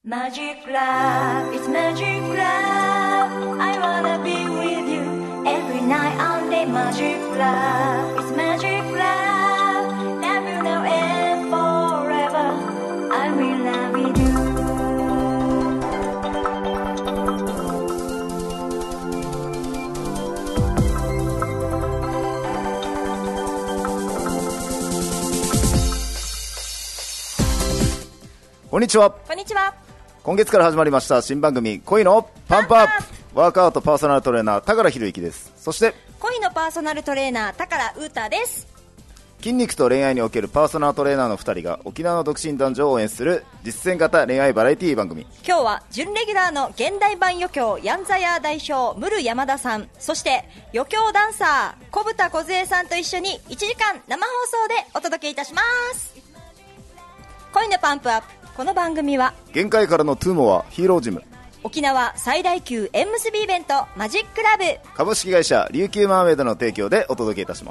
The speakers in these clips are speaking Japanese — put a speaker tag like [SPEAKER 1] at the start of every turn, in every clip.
[SPEAKER 1] Magic love, it's magic love. I wanna be with you every night all day. Magic love, it's magic love. Love you now and forever. I will love you.
[SPEAKER 2] こんにちは。
[SPEAKER 3] こんにちは。
[SPEAKER 2] 今月から始まりました新番組恋のパンプアップ。ワークアウトパーソナルトレーナー高良博之です。そして
[SPEAKER 3] 恋のパーソナルトレーナー高良うたです。
[SPEAKER 2] 筋肉と恋愛におけるパーソナルトレーナーの2人が沖縄の独身男女を応援する実践型恋愛バラエティ番組。
[SPEAKER 3] 今日は準レギュラーの現代版余興ヤンザヤー代表ムル山田さん、そして余興ダンサー小豚梢さんと一緒に1時間生放送でお届けいたします。恋のパンプアップ。この番組は
[SPEAKER 2] 限界からのトゥーモアヒーロージム、
[SPEAKER 3] 沖縄最大級縁結びイベントマジックラブ、
[SPEAKER 2] 株式会社琉球マーメイドの提供でお届けいたします。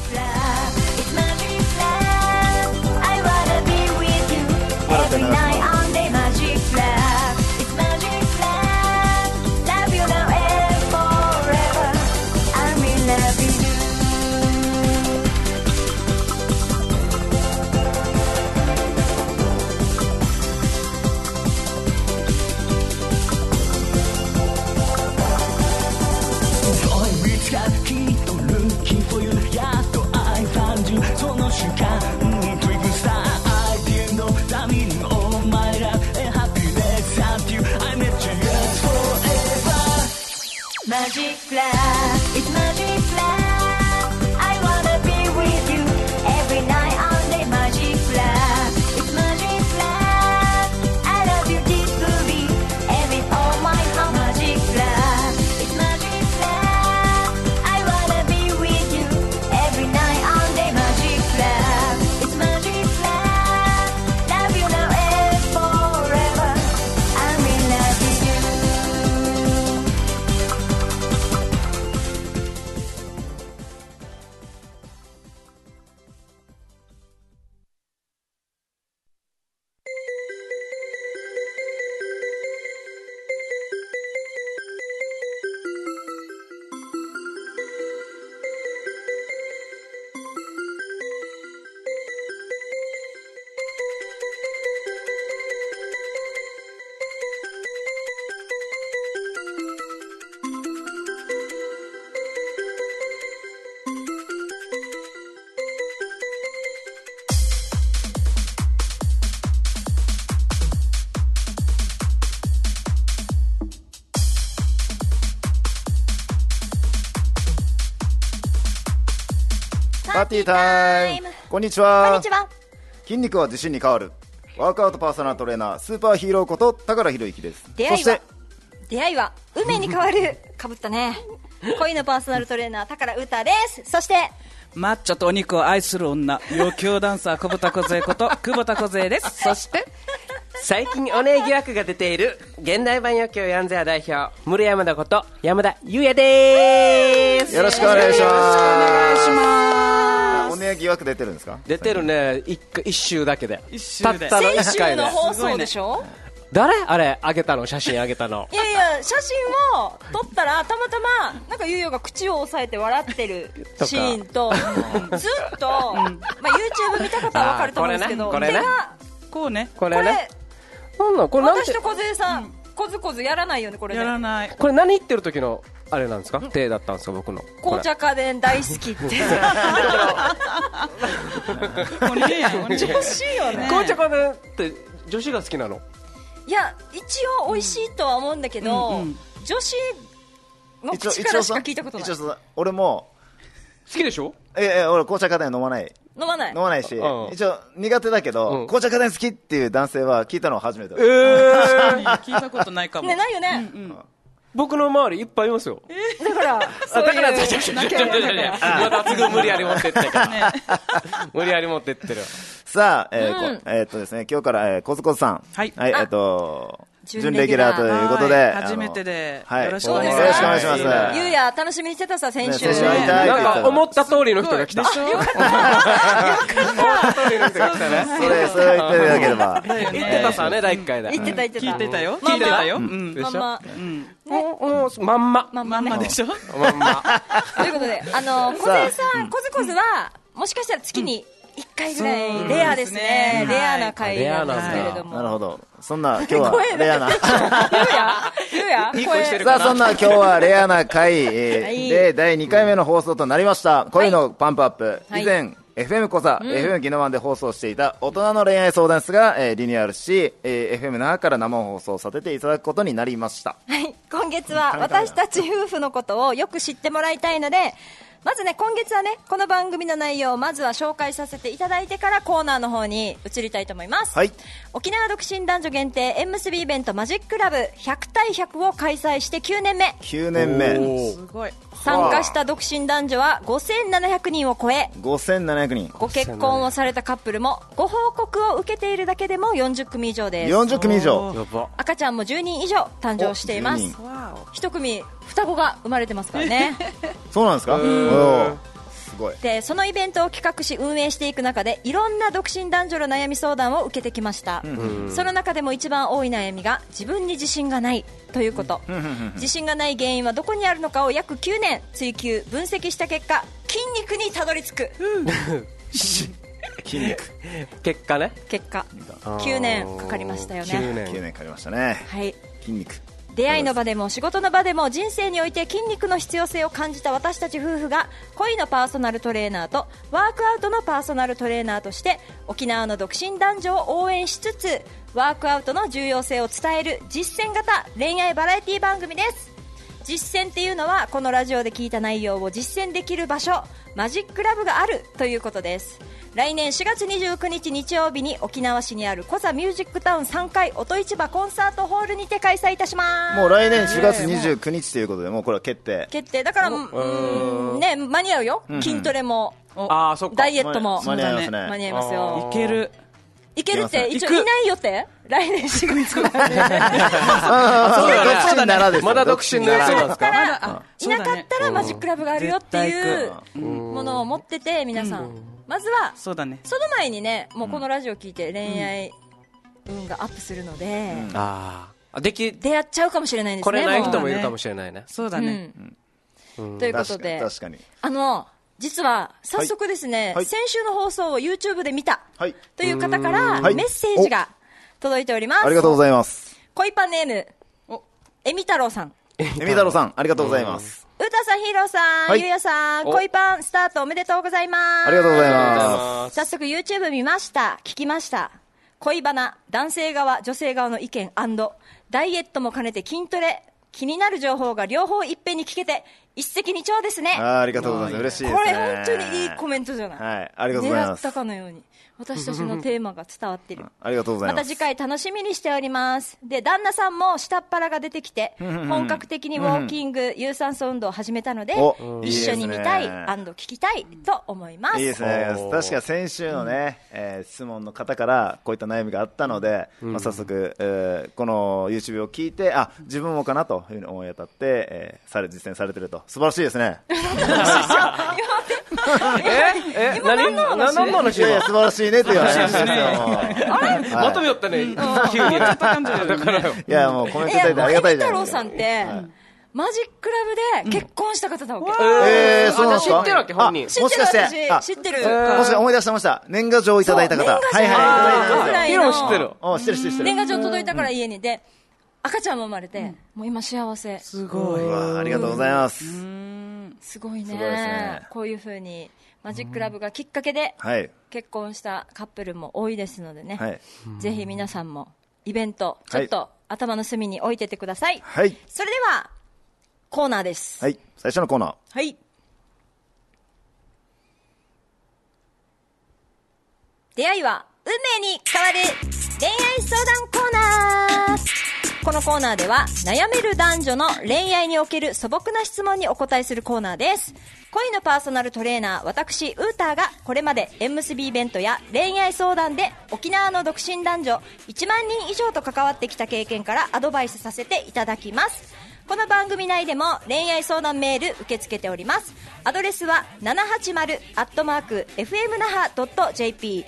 [SPEAKER 1] Magic love, it's magic love. I wanna be with you every night all day. Magic love, it's magic love. I love you deeply, every all my heart. Magic love, it's magic love. I wanna be with you every night all day. Magic love, it's magic love. Love you now and forever. I will love you.
[SPEAKER 2] パーティータイム。こんにちは。
[SPEAKER 3] こんにちは。
[SPEAKER 2] 筋肉は自信に変わるワークアウトパーソナルトレーナースーパーヒーローこと高良博之です。そして
[SPEAKER 3] 出会いは運命に変わるかぶったね恋のパーソナルトレーナー高良うたです。そして
[SPEAKER 4] マッチョとお肉を愛する女余興ダンサー小豚梢こと久保田梢です。そして
[SPEAKER 5] 最近お姉疑惑が出ている現代版余興ヤンゼア代表室山田こと山田優也です。
[SPEAKER 2] よろしくお願いします。
[SPEAKER 4] よろしくお願いします。
[SPEAKER 2] お姉疑惑出てるんですか？
[SPEAKER 5] 出てるね。一週だけで
[SPEAKER 4] 一週で
[SPEAKER 5] たったの1
[SPEAKER 3] 先週
[SPEAKER 5] 回で
[SPEAKER 3] の放送でしょ。
[SPEAKER 5] 誰あれあげたの写真あげたの。
[SPEAKER 3] いやいや写真を撮ったらたまたまなんかゆうよが口を押さえて笑ってるシーンとずっと、まあ、YouTube 見た方は分かると思うんですけど、
[SPEAKER 5] これね
[SPEAKER 4] こうね
[SPEAKER 5] これねなんなんこれなんて
[SPEAKER 3] 私と梢さんコズコズやらないよねこれね。
[SPEAKER 4] やらない。
[SPEAKER 5] これ何言ってる時のあれなんですか？手だったんですか僕の。
[SPEAKER 3] 紅茶家電大好きって
[SPEAKER 4] これやん
[SPEAKER 3] 女子よね。
[SPEAKER 5] 紅茶家電って女子が好きなの？
[SPEAKER 3] いや一応美味しいとは思うんだけど、女子の口からしか聞いたことない。
[SPEAKER 2] 一応俺も
[SPEAKER 5] 好きでしょ？
[SPEAKER 2] 俺紅茶家電飲まない
[SPEAKER 3] 飲まない
[SPEAKER 2] し、
[SPEAKER 5] うん
[SPEAKER 2] 一応苦手だけど、紅茶家電好きっていう男性は聞いたのは初めてだ。
[SPEAKER 4] 聞いたことないかも。
[SPEAKER 3] ねないよね。
[SPEAKER 5] 僕の周りいっぱいいますよ。
[SPEAKER 3] だからそういう
[SPEAKER 5] だからまたすぐ無理やり持ってってから無理やり持ってってる。
[SPEAKER 2] さあ、ですね、今日から、コズコズさん。
[SPEAKER 4] はい。
[SPEAKER 2] はい、 準レギュラーということで、
[SPEAKER 4] 初めてで、
[SPEAKER 2] はい
[SPEAKER 4] よろしくお願いし
[SPEAKER 2] よろしくお願い
[SPEAKER 4] ます。
[SPEAKER 2] します
[SPEAKER 3] ゆうや楽しみにしてたさ、先週。
[SPEAKER 2] ね先週会いたい
[SPEAKER 5] なんか思った通りの人が来た。
[SPEAKER 4] でしょ
[SPEAKER 5] 思った通りの人が来たね。
[SPEAKER 2] それ言っていただければ。
[SPEAKER 5] 言ってたさね、第1回で。
[SPEAKER 3] 言ってた言ってた。
[SPEAKER 4] 聞いてたよ。
[SPEAKER 3] まあまあ
[SPEAKER 4] 聞いてたよ。うん。
[SPEAKER 5] でしょ
[SPEAKER 3] まあ
[SPEAKER 5] もうまんま。
[SPEAKER 3] まあ
[SPEAKER 4] まんまでしょ。
[SPEAKER 5] まんま。
[SPEAKER 3] ということで、小勢さん、コズコズは、もしかしたら月に1回ぐらい、レアですね。レアな回なんですけれども。
[SPEAKER 2] なるほど。そんな今日はレアな。
[SPEAKER 3] ゆうや
[SPEAKER 5] いい声してる
[SPEAKER 2] さあ、
[SPEAKER 5] かな。
[SPEAKER 2] そんな今日はレアな回で第2回目の放送となりました恋のパンプアップ。
[SPEAKER 3] はい
[SPEAKER 2] 以前 FM コザ、FM ギノワンで放送していた大人の恋愛相談室がリニューアルし、FM 那覇から生放送させていただくことになりました。
[SPEAKER 3] はい、今月は私たち夫婦のことをよく知ってもらいたいので、まずね、今月はね、この番組の内容をまずは紹介させていただいてからコーナーの方に移りたいと思います。
[SPEAKER 2] はい。
[SPEAKER 3] 沖縄独身男女限定縁結びイベントマジックラブ100対100を開催して9年目。
[SPEAKER 2] 9年目。
[SPEAKER 4] すごい。
[SPEAKER 3] 参加した独身男女は5700人を超え、
[SPEAKER 2] 5700人。
[SPEAKER 3] ご結婚をされたカップルもご報告を受けているだけでも40組以上です。
[SPEAKER 2] 40組以上。
[SPEAKER 5] やば。
[SPEAKER 3] 赤ちゃんも10人以上誕生しています。
[SPEAKER 2] お10人
[SPEAKER 3] 一組双子が生まれてますからね。
[SPEAKER 2] そうなんですか。おーすごい。
[SPEAKER 3] でそのイベントを企画し運営していく中でいろんな独身男女の悩み相談を受けてきました。その中でも一番多い悩みが自分に自信がないということ。自信がない原因はどこにあるのかを約9年追求分析した結果、筋肉にたどり着く
[SPEAKER 2] 筋肉。
[SPEAKER 5] 結果ね。
[SPEAKER 3] 結果9年かかりましたよね。
[SPEAKER 2] 9年かかりましたね。
[SPEAKER 3] はい、
[SPEAKER 2] 筋肉。
[SPEAKER 3] 出会いの場でも仕事の場でも人生において筋肉の必要性を感じた私たち夫婦が恋のパーソナルトレーナーとワークアウトのパーソナルトレーナーとして沖縄の独身男女を応援しつつワークアウトの重要性を伝える実践型恋愛バラエティ番組です。実践っていうのはこのラジオで聞いた内容を実践できる場所マジックラブがあるということです。来年4月29日日曜日に沖縄市にあるコザミュージックタウン3階音市場コンサートホールにて開催いたします。
[SPEAKER 2] もう来年4月29日ということで、もうこれは決定。
[SPEAKER 3] 決定だからね、間に合うよ。筋トレも
[SPEAKER 5] ああ、そっか。
[SPEAKER 3] ダイエットも
[SPEAKER 2] 間に合いますね。
[SPEAKER 3] 間に合いますよ。
[SPEAKER 4] いける。
[SPEAKER 3] いけるって一応
[SPEAKER 5] 行く
[SPEAKER 3] いないよって来年4月
[SPEAKER 2] そうだね。
[SPEAKER 5] まだ独身のやつなんですか。
[SPEAKER 3] いなかったらマジックラブがあるよっていうものを持ってて皆さんまずは
[SPEAKER 4] そうだね。
[SPEAKER 3] その前にね、もうこのラジオ聞いて恋愛運がアップするので
[SPEAKER 5] ああ。
[SPEAKER 3] 出会っちゃうかもしれないんですね。
[SPEAKER 5] これない人
[SPEAKER 3] も
[SPEAKER 5] もいるかもしれないね。
[SPEAKER 4] そうだね。
[SPEAKER 3] ということで
[SPEAKER 2] 確かに。
[SPEAKER 3] 実は早速ですね、
[SPEAKER 2] はい
[SPEAKER 3] 先週の放送を YouTube で見た
[SPEAKER 2] はい。
[SPEAKER 3] という方から
[SPEAKER 2] はい
[SPEAKER 3] メッセージが届いております。
[SPEAKER 2] ありがとうございます。
[SPEAKER 3] 恋パンネームえみ太郎さん、
[SPEAKER 2] えみ太郎さん、ありがとうございます。
[SPEAKER 3] うたさん、ひろさん、
[SPEAKER 2] はい
[SPEAKER 3] ゆうやさん、
[SPEAKER 5] お
[SPEAKER 3] 恋パンスタートおめでとうございます。
[SPEAKER 2] ありがとうございま
[SPEAKER 3] 早速 YouTube 見ました。聞きました。恋バナ、男性側、女性側の意見&ダイエットも兼ねて筋トレ、気になる情報が両方いっぺんに聞けて一石二鳥ですね。
[SPEAKER 2] ありがとうございます。嬉しいですね。
[SPEAKER 3] これ本当にいいコメントじゃない。
[SPEAKER 2] はい、ありがとうございます。
[SPEAKER 3] 狙ったかのように私たちのテーマが伝わってる。
[SPEAKER 2] ありがとうございます。
[SPEAKER 3] また次回楽しみにしております。で、旦那さんも下っ腹が出てきて、本格的にウォーキング、有酸素運動を始めたので
[SPEAKER 2] お、
[SPEAKER 3] 一緒に見たい
[SPEAKER 2] いいですね
[SPEAKER 3] &聞きたいと思います。
[SPEAKER 2] いいですね。確か先週のね、質問の方からこういった悩みがあったので、早速、この YouTube を聞いて、自分もかなというふうに思い当たって、実践されてると。素晴らしいですね。
[SPEAKER 5] 何の話
[SPEAKER 2] いやいや、素晴らしいねっていう話ですよ。
[SPEAKER 5] まとめよったね。急にね。だからよ。
[SPEAKER 2] いや、もうコメントいただいてありがたいじゃ
[SPEAKER 3] 太郎
[SPEAKER 2] ないですか。
[SPEAKER 3] さんって、マジックラブで結婚した方だわけ。
[SPEAKER 2] そうなんですか。
[SPEAKER 5] 知ってるわけ本人。
[SPEAKER 3] 知ってる
[SPEAKER 2] もしかして
[SPEAKER 3] 私、知ってる。
[SPEAKER 2] もしか思い出してました。年賀状をいただいた方。
[SPEAKER 3] そう年賀状
[SPEAKER 2] はいはい、いただいた方。
[SPEAKER 3] ぐらい
[SPEAKER 5] ヒロ知ってる。
[SPEAKER 2] 知ってる知ってる知ってる。
[SPEAKER 3] 年賀状届いたから家にで、赤ちゃんも生まれて、もう今幸せ。
[SPEAKER 4] すごい。
[SPEAKER 2] うわ、ありがとうございます。
[SPEAKER 3] すごいね。
[SPEAKER 2] すごいですね
[SPEAKER 3] こういう風にマジックラブがきっかけで
[SPEAKER 2] はい。
[SPEAKER 3] 結婚したカップルも多いですのでね、
[SPEAKER 2] はい。
[SPEAKER 3] ぜひ皆さんもイベントち
[SPEAKER 2] はい
[SPEAKER 3] ょっと頭の隅に置いててください。
[SPEAKER 2] はい。
[SPEAKER 3] それではコーナーです。
[SPEAKER 2] はい。最初のコーナー。
[SPEAKER 3] はい。出会いは運命に変わる恋愛相談コーナー。 このコーナーでは悩める男女の恋愛における素朴な質問にお答えするコーナーです。恋のパーソナルトレーナー私ウーターがこれまで縁結びイベントや恋愛相談で沖縄の独身男女1万人以上と関わってきた経験からアドバイスさせていただきます。この番組内でも恋愛相談メール受け付けております。アドレスは 780@fmnaha.jp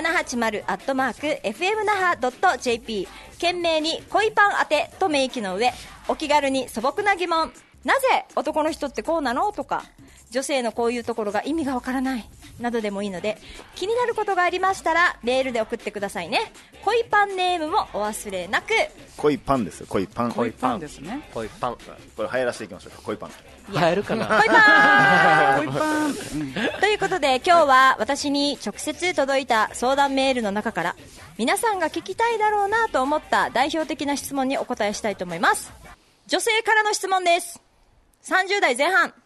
[SPEAKER 3] 780@fmnaha.jp 懸命に恋パン宛てと明記の上、お気軽に素朴な疑問、なぜ男の人ってこうなのとか、女性のこういうところが意味がわからないなどでもいいので、気になることがありましたらメールで送ってくださいね。恋パンネームもお忘れなく。
[SPEAKER 2] 恋パンですよ、恋パン。
[SPEAKER 4] 恋パンですね。
[SPEAKER 5] 恋パン
[SPEAKER 2] これ流行らせていきましょうか、恋パン。
[SPEAKER 5] 流行るかな。
[SPEAKER 3] 恋パン
[SPEAKER 4] 恋パン。
[SPEAKER 3] ということで今日は私に直接届いた相談メールの中から皆さんが聞きたいだろうなと思った代表的な質問にお答えしたいと思います。女性からの質問です。30代前半。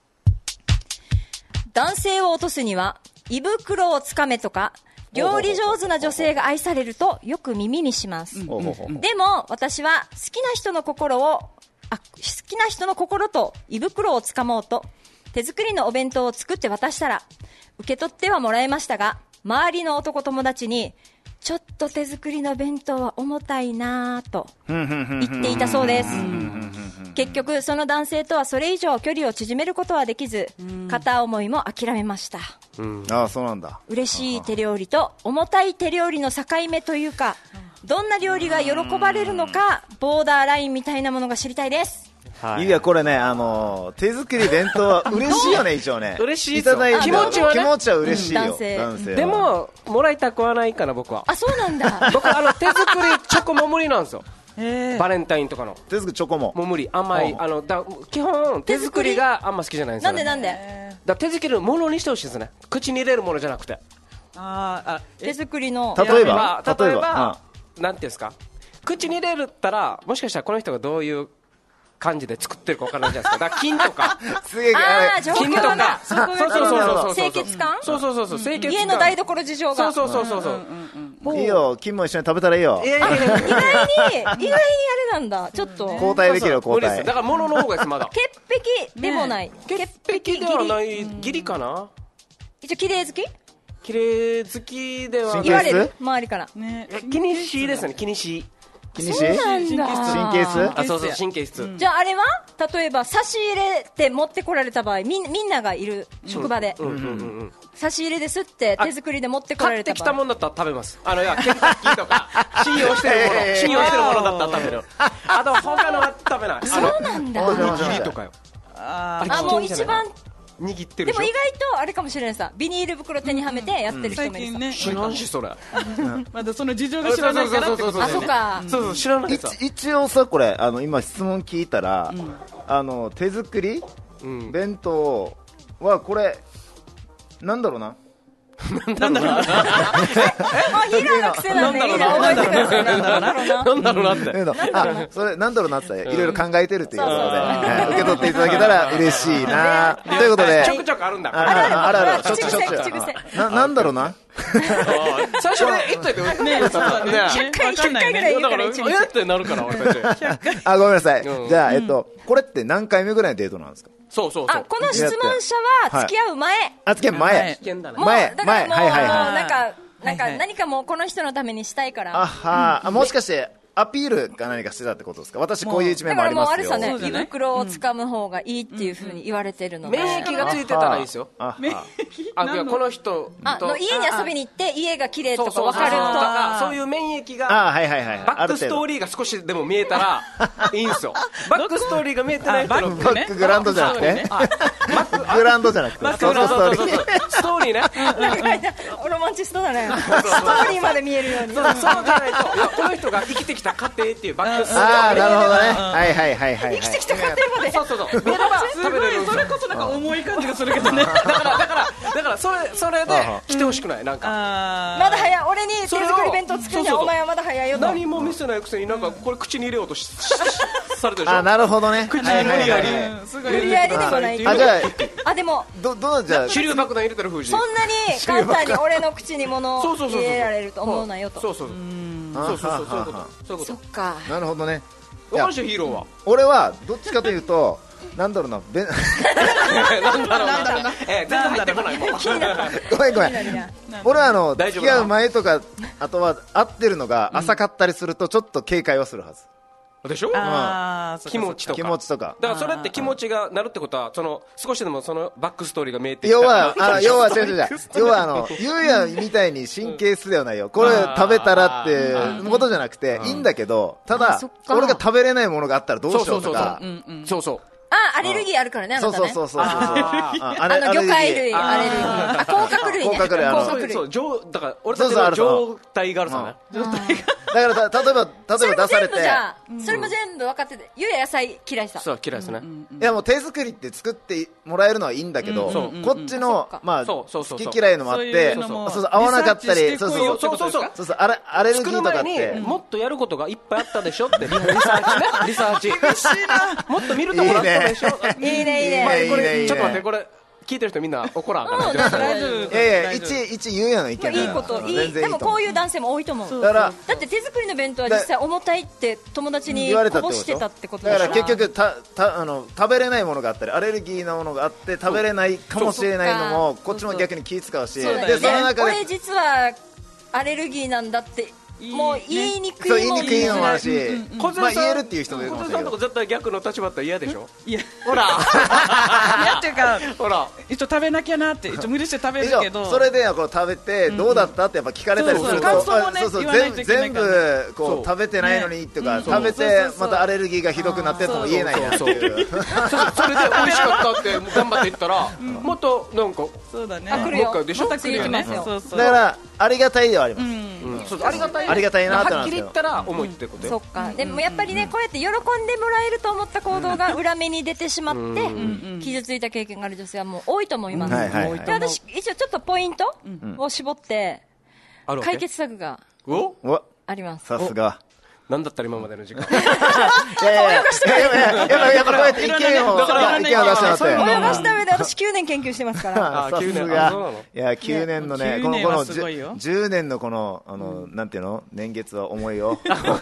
[SPEAKER 3] 男性を落とすには胃袋をつかめとか料理上手な女性が愛されるとよく耳にします。でも私は好きな人の心と胃袋をつかもうと手作りのお弁当を作って渡したら受け取ってはもらいましたが、周りの男友達にちょっと手作りの弁当は重たいなぁと言っていたそうです。結局その男性とはそれ以上距離を縮めることはできず、片思いも諦めました。
[SPEAKER 2] ああ、そうなんだ。
[SPEAKER 3] 嬉しい手料理と重たい手料理の境目というか、どんな料理が喜ばれるのかボーダーラインみたいなものが知りたいです。
[SPEAKER 2] いや、これね、手作り弁当は嬉しいよね、一応ね。
[SPEAKER 5] 嬉しい
[SPEAKER 2] いただいて
[SPEAKER 5] 気持ちはね、
[SPEAKER 2] 気持ちは嬉しいよ、
[SPEAKER 3] 男性
[SPEAKER 2] は
[SPEAKER 5] でももらいたくはないかな、僕は。
[SPEAKER 3] あ、そうなんだ。
[SPEAKER 5] 僕手作りチョコも無理なんですよ。バレンタインとかの
[SPEAKER 2] 手作りチョコも
[SPEAKER 5] もう無理。甘い基本手作りがあんま好きじゃないんですよ、ね。
[SPEAKER 3] なんで
[SPEAKER 5] だ手作りのものにしてほしいですね。口に入れるものじゃなくて。
[SPEAKER 3] 手作りの
[SPEAKER 2] 例えば
[SPEAKER 5] なんていうんですか、口に入れたらもしかしたらこの人がどういう感じで作ってるか分からないじゃないですか。だから菌とか
[SPEAKER 2] すげえ、
[SPEAKER 5] 菌とか、そう
[SPEAKER 3] 清潔感、
[SPEAKER 5] そう清潔感、
[SPEAKER 3] 家の台所事情が、
[SPEAKER 5] そう
[SPEAKER 2] いいよ、金も一緒に食べたらいいよ。
[SPEAKER 3] 意外にあれなんだ。ちょっっと
[SPEAKER 2] 交代できるよ交代。
[SPEAKER 5] だから物の方がですまだ
[SPEAKER 3] 潔癖でもない、
[SPEAKER 5] 潔癖ではないギリかな。
[SPEAKER 3] 一応綺麗好き
[SPEAKER 5] 綺麗好きでは
[SPEAKER 3] 言われる周りから
[SPEAKER 5] 気にしですね。気にし
[SPEAKER 3] そうなんだ。
[SPEAKER 2] 神経質。
[SPEAKER 5] あ、そう神経質。
[SPEAKER 3] じゃああれは例えば差し入れて持ってこられた場合、みんながいる職場で差し入れですって手作りで持ってこられた場合、
[SPEAKER 5] 買ってきたもんだったら食べます。いやケンタッキーとか信用してるものだったら食べる。あと他のは食べない。
[SPEAKER 3] そうなんだ。
[SPEAKER 5] 握りとかよ。
[SPEAKER 3] もう一番
[SPEAKER 5] 握ってるでしょ。
[SPEAKER 3] でも意外とあれかもしれないさ、ビニール袋手にはめてやってる人もいるさ、
[SPEAKER 4] ね、
[SPEAKER 5] 知らんしそれ
[SPEAKER 4] まだその事情が知らないからってことだよね。
[SPEAKER 3] あ、そうか、
[SPEAKER 5] そう知らないさ。
[SPEAKER 2] 一応さ、これ今質問聞いたら、手作り弁当はこれなんだろうな、
[SPEAKER 3] なんだろうな。もうヒロの癖なんで、ヒロ覚えてください。
[SPEAKER 5] なんだろうなって。
[SPEAKER 2] それなんだろうなっていろいろ考えてるということで、受け取っていただけたら嬉しいな。ということで、
[SPEAKER 5] ちょくちょくあるんだ。
[SPEAKER 2] ある。
[SPEAKER 3] 口癖。
[SPEAKER 2] なんだろうな。
[SPEAKER 5] 最初で言っといてね。
[SPEAKER 3] 100回ぐらい言うから1日
[SPEAKER 5] ってなるから俺たち。
[SPEAKER 2] ごめんなさい。じゃあこれって何回目ぐらいのデートなんですか？
[SPEAKER 5] そうこ
[SPEAKER 3] の質問者は付き合う前、
[SPEAKER 2] 付き合う前、
[SPEAKER 3] なんか何かもうこの人のためにしたいから、
[SPEAKER 2] もしかしてアピールか何かしてたってことですか？私こういう一面もありますよ。
[SPEAKER 3] だからもうあれさね、胃袋を掴む方がいいっていうふうに言われてるので、
[SPEAKER 5] 免疫がついてたらいいですよ。この人
[SPEAKER 3] の家に遊びに行って家が綺麗とか分かると、
[SPEAKER 5] そういう免疫が
[SPEAKER 2] バ
[SPEAKER 5] ックストーリーが少しでも見えたらいいんですよ。バックストーリーが見えてない人の
[SPEAKER 2] バックグラウンドじゃなくて、グラウンドじゃなくて
[SPEAKER 5] ストーリーね。
[SPEAKER 3] ロマンチストだね。ストーリーまで見えるように。
[SPEAKER 5] そうじゃないと、この人が生きてきた過程っていうバックストーリー。
[SPEAKER 2] なるほどね。
[SPEAKER 3] 生きてきた過程まで。
[SPEAKER 5] そう見れば食べれる。
[SPEAKER 4] それこそなんか重い感じがするけどね。
[SPEAKER 5] だからそれで来てほしくない。なんか
[SPEAKER 3] まだ早い、俺に手作り弁当作るにはお前はまだ早いよと。
[SPEAKER 5] 何も見せないくせになんかこれ口に入れようとされてるでしょ。
[SPEAKER 2] なるほどね。
[SPEAKER 5] 口に無理やり
[SPEAKER 3] 無理やりでもない。
[SPEAKER 2] じゃあ
[SPEAKER 3] でも
[SPEAKER 2] じゃあ
[SPEAKER 5] 手榴爆弾入れてる風じ。
[SPEAKER 3] そんなに簡単に俺の口に物を入れられると思うなよと。
[SPEAKER 5] そういうこと。
[SPEAKER 3] そっか。
[SPEAKER 2] なるほどね。
[SPEAKER 5] 若林ヒーローは
[SPEAKER 2] 俺はどっちかというとなんだろうな
[SPEAKER 5] なんだろうな全然入ってこないもん
[SPEAKER 2] ごめん俺は
[SPEAKER 5] 大丈夫
[SPEAKER 2] 付き合う前とかあとは会ってるのが浅かったりするとちょっと警戒はするはず
[SPEAKER 5] でしょ気持ちとかだからそれって気持ちがなるってことは少しでもそのバックストーリーが見えてきた
[SPEAKER 2] 要はゆうやみたいに神経質ではないよこれ食べたらってことじゃなくていいんだけどただ俺が食べれないものがあったらどうしようとか
[SPEAKER 5] そう
[SPEAKER 3] アレルギーあるからね、あなたね。
[SPEAKER 2] そう。
[SPEAKER 3] 魚介類、アレルギー。甲殻類ね。
[SPEAKER 2] 甲殻類。
[SPEAKER 5] だから、俺たちの状態があるさね。
[SPEAKER 2] だから、例えば出されて。
[SPEAKER 3] それも全部分かってて、ゆうや野菜嫌いさ。
[SPEAKER 5] そう、嫌いですね。
[SPEAKER 2] いや、もう手作りって作ってもらえるのはいいんだけど、こっちの、まあ、好き嫌いのもあって、合わなかったり、そう、アレルギーとかって。
[SPEAKER 5] もっとやることがいっぱいあったでしょって、リサーチ。もっと見るところあったでしょ。
[SPEAKER 3] いいね。
[SPEAKER 5] これ、ちょっと待って、これ。聞いてる人みんな怒らんから
[SPEAKER 2] 一ゆうやの意見
[SPEAKER 3] いいことでもこういう男性も多いと思う
[SPEAKER 2] だ
[SPEAKER 3] って手作りの弁当は実際重たいって友達にこぼしてたってこと
[SPEAKER 2] だから結局食べれないものがあったりアレルギーなものがあって食べれないかもしれないのもこっちも逆に気使うし
[SPEAKER 3] でその中で俺実はアレルギーなんだってもう言いにくい
[SPEAKER 2] のもあるしまあ言えるっていう人もいるかもしれないけど
[SPEAKER 5] 絶対逆の立場だったら嫌でしょ
[SPEAKER 4] いや
[SPEAKER 5] ほら
[SPEAKER 4] 嫌っていうか
[SPEAKER 5] ほら
[SPEAKER 4] 一応食べなきゃなって一応無理して食べるけど
[SPEAKER 2] それでこう食べてどうだったってやっぱ聞かれたりすると全部こう食べてないのにっていうか食べてまたアレルギーがひどくなってとも言えないなっていう
[SPEAKER 5] それで美味しかったって頑張って言ったらもっとなんか
[SPEAKER 4] そうだね
[SPEAKER 3] 来るよ
[SPEAKER 5] でしょ
[SPEAKER 3] また来るよね
[SPEAKER 2] だからありがたいではありますありがたいなって
[SPEAKER 5] はっきり言ったら重いってことよ
[SPEAKER 3] そっかでもやっぱりねこうやって喜んでもらえると思った行動が裏目に出てしまって傷ついた経験がある女性はもう多いと思いますで私一応ちょっとポイントを絞って解決策があります
[SPEAKER 2] さすが
[SPEAKER 5] 何だったら今までの時間
[SPEAKER 2] やっぱこうやって意見を出してもって
[SPEAKER 3] 泳がした上で私9年研究してますから
[SPEAKER 2] さすがいや9年のねこの10年のこのなんていうの年月は重いよ言葉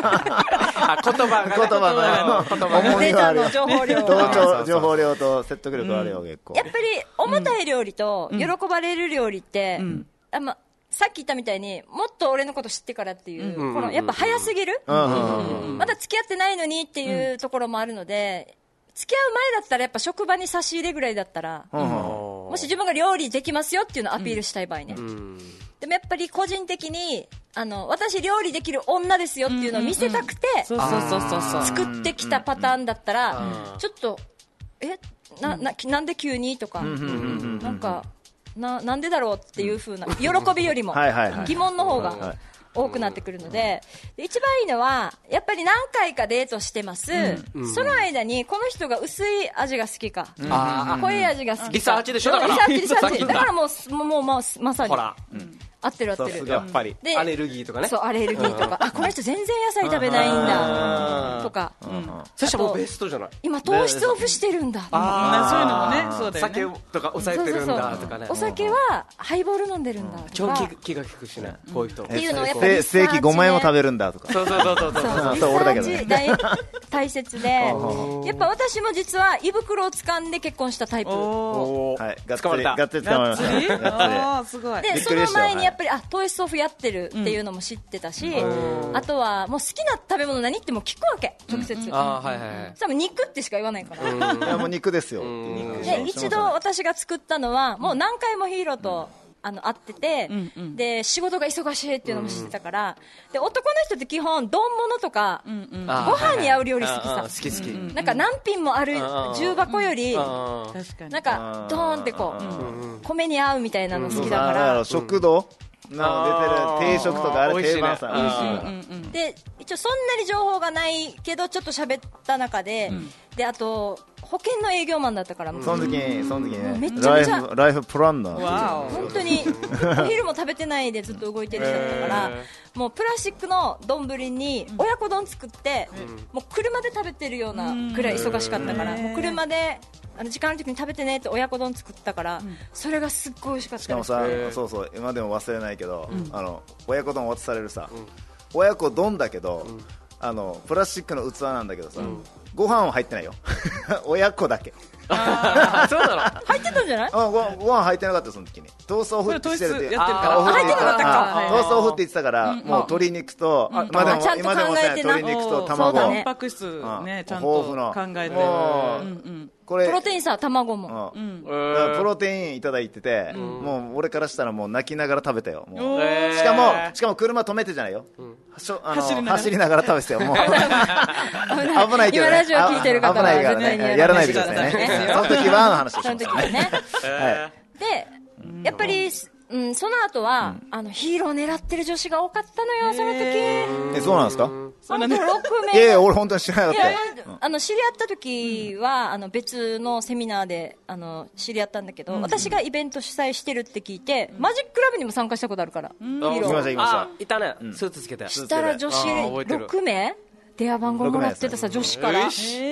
[SPEAKER 5] が
[SPEAKER 2] 重みがある
[SPEAKER 3] 情報量
[SPEAKER 2] 情報量と説得力あるよ結構
[SPEAKER 3] やっぱり重たい料理と喜ばれる料理ってさっき言ったみたいにもっと俺のこと知ってからっていうこのやっぱ早すぎるまだ付き合ってないのにっていうところもあるので付き合う前だったらやっぱ職場に差し入れぐらいだったらもし自分が料理できますよっていうのをアピールしたい場合ねでもやっぱり個人的に私料理できる女ですよっていうのを見せたくて作ってきたパターンだったらちょっとなんで急にとかなんかなんでだろうっていう風な喜びよりも疑問の方が多くなってくるので一番いいのはやっぱり何回かデートしてますその間にこの人が薄い味が好きか濃い味が好きか
[SPEAKER 5] リサーチでしょだから
[SPEAKER 3] リサーチだからもうまさに合ってる
[SPEAKER 5] やっぱりアレルギーとかね
[SPEAKER 3] そうアレルギーとかこの人全然野菜食べないんだとか
[SPEAKER 5] そしたらもうベストじゃない
[SPEAKER 3] 今糖質オフしてるんだ
[SPEAKER 4] そういうのもねそうだよね
[SPEAKER 5] 酒とか抑えてるんだとかね
[SPEAKER 3] お酒はハイボール飲んでるんだとか
[SPEAKER 5] 気が利くしねこういう人
[SPEAKER 3] っていうのをやっぱり
[SPEAKER 2] ステーキ5万円も食べるんだとか
[SPEAKER 5] そう
[SPEAKER 2] 俺だけどね
[SPEAKER 3] 大切でやっぱ私も実は胃袋を掴んで結婚したタイプ
[SPEAKER 2] がっつり掴まれました
[SPEAKER 4] すごい
[SPEAKER 3] でその前にやっぱり糖質オフやってるっていうのも知ってたしあとはもう好きな食べ物何っても聞くわけ直接多分肉ってしか言わないから
[SPEAKER 2] いやもう肉ですよ
[SPEAKER 3] で一度私が作ったのはもう何回もヒーローと会っててで仕事が忙しいっていうのも知ってたからで男の人って基本丼物とかご飯に合う料理好きさ
[SPEAKER 5] 好き
[SPEAKER 3] なんか何品もある重箱よりなんかドーンってこう米に合うみたいなの好きだから
[SPEAKER 2] 食堂出てる定食とかあれ定番さ
[SPEAKER 3] で一応そんなに情報がないけどちょっと喋った中でであと保険の営業マンだったから
[SPEAKER 2] その時に
[SPEAKER 3] めっちゃめちゃ
[SPEAKER 2] ライフプランナー
[SPEAKER 3] 本当にお昼も食べてないでずっと動いてる人だったからもうプラスチックの丼に親子丼作ってもう車で食べてるようなくらい忙しかったからもう車で時間の時に食べてねって親子丼作ったからそれがすっごい美味しかったです
[SPEAKER 2] しかもさそう今でも忘れないけど親子丼お渡しされるさ親子丼だけどプラスチックの器なんだけどさ、ご飯は入ってないよ親子だけ
[SPEAKER 5] あそうなの。
[SPEAKER 3] 入ってたんじゃない？
[SPEAKER 2] ご飯入ってなかったよその時に。トーストオフってしてるって
[SPEAKER 4] これ糖質やってるから
[SPEAKER 2] オフって言ってた
[SPEAKER 3] 入ってなかったか
[SPEAKER 2] トーストオフって言ってたから、もう鶏肉と、まあでも
[SPEAKER 3] ちゃんと考えてな
[SPEAKER 2] 鶏肉と
[SPEAKER 3] そう
[SPEAKER 2] 卵、
[SPEAKER 3] だね
[SPEAKER 4] タンパク質ねちゃん
[SPEAKER 2] 豊富な
[SPEAKER 4] と考えて
[SPEAKER 2] もうこれ
[SPEAKER 3] プロテインさ、卵も。
[SPEAKER 2] だからプロテインいただいてて、もう俺からしたらもう泣きながら食べたよ。もうしかも車止めてじゃないよ、走りながら食べてたよ。もう危ないけどね、
[SPEAKER 3] 今ラジオ聞いてる方は
[SPEAKER 2] 危ないから
[SPEAKER 3] 絶対に
[SPEAKER 2] ね、やらないでくださいね。その時はの話をし
[SPEAKER 3] その
[SPEAKER 2] ます
[SPEAKER 3] 時はね。
[SPEAKER 2] はい
[SPEAKER 3] で、やっぱり、その後は、ヒーロー狙ってる女子が多かったのよ、その時。
[SPEAKER 2] そうなんですか？
[SPEAKER 3] 本当6名。
[SPEAKER 2] いやいや俺本当に知らなかったよ。
[SPEAKER 3] 知り合った時は、別のセミナーで、知り合ったんだけど、私がイベント主催してるって聞いて、マジックラブにも参加したことあるから。ヒーロ
[SPEAKER 2] 行きました
[SPEAKER 3] ー。
[SPEAKER 2] 行きました。
[SPEAKER 5] いたね、スーツつけて。
[SPEAKER 3] したら女子
[SPEAKER 5] 覚えてる
[SPEAKER 3] 6名電話番号もらってたさ、女子から。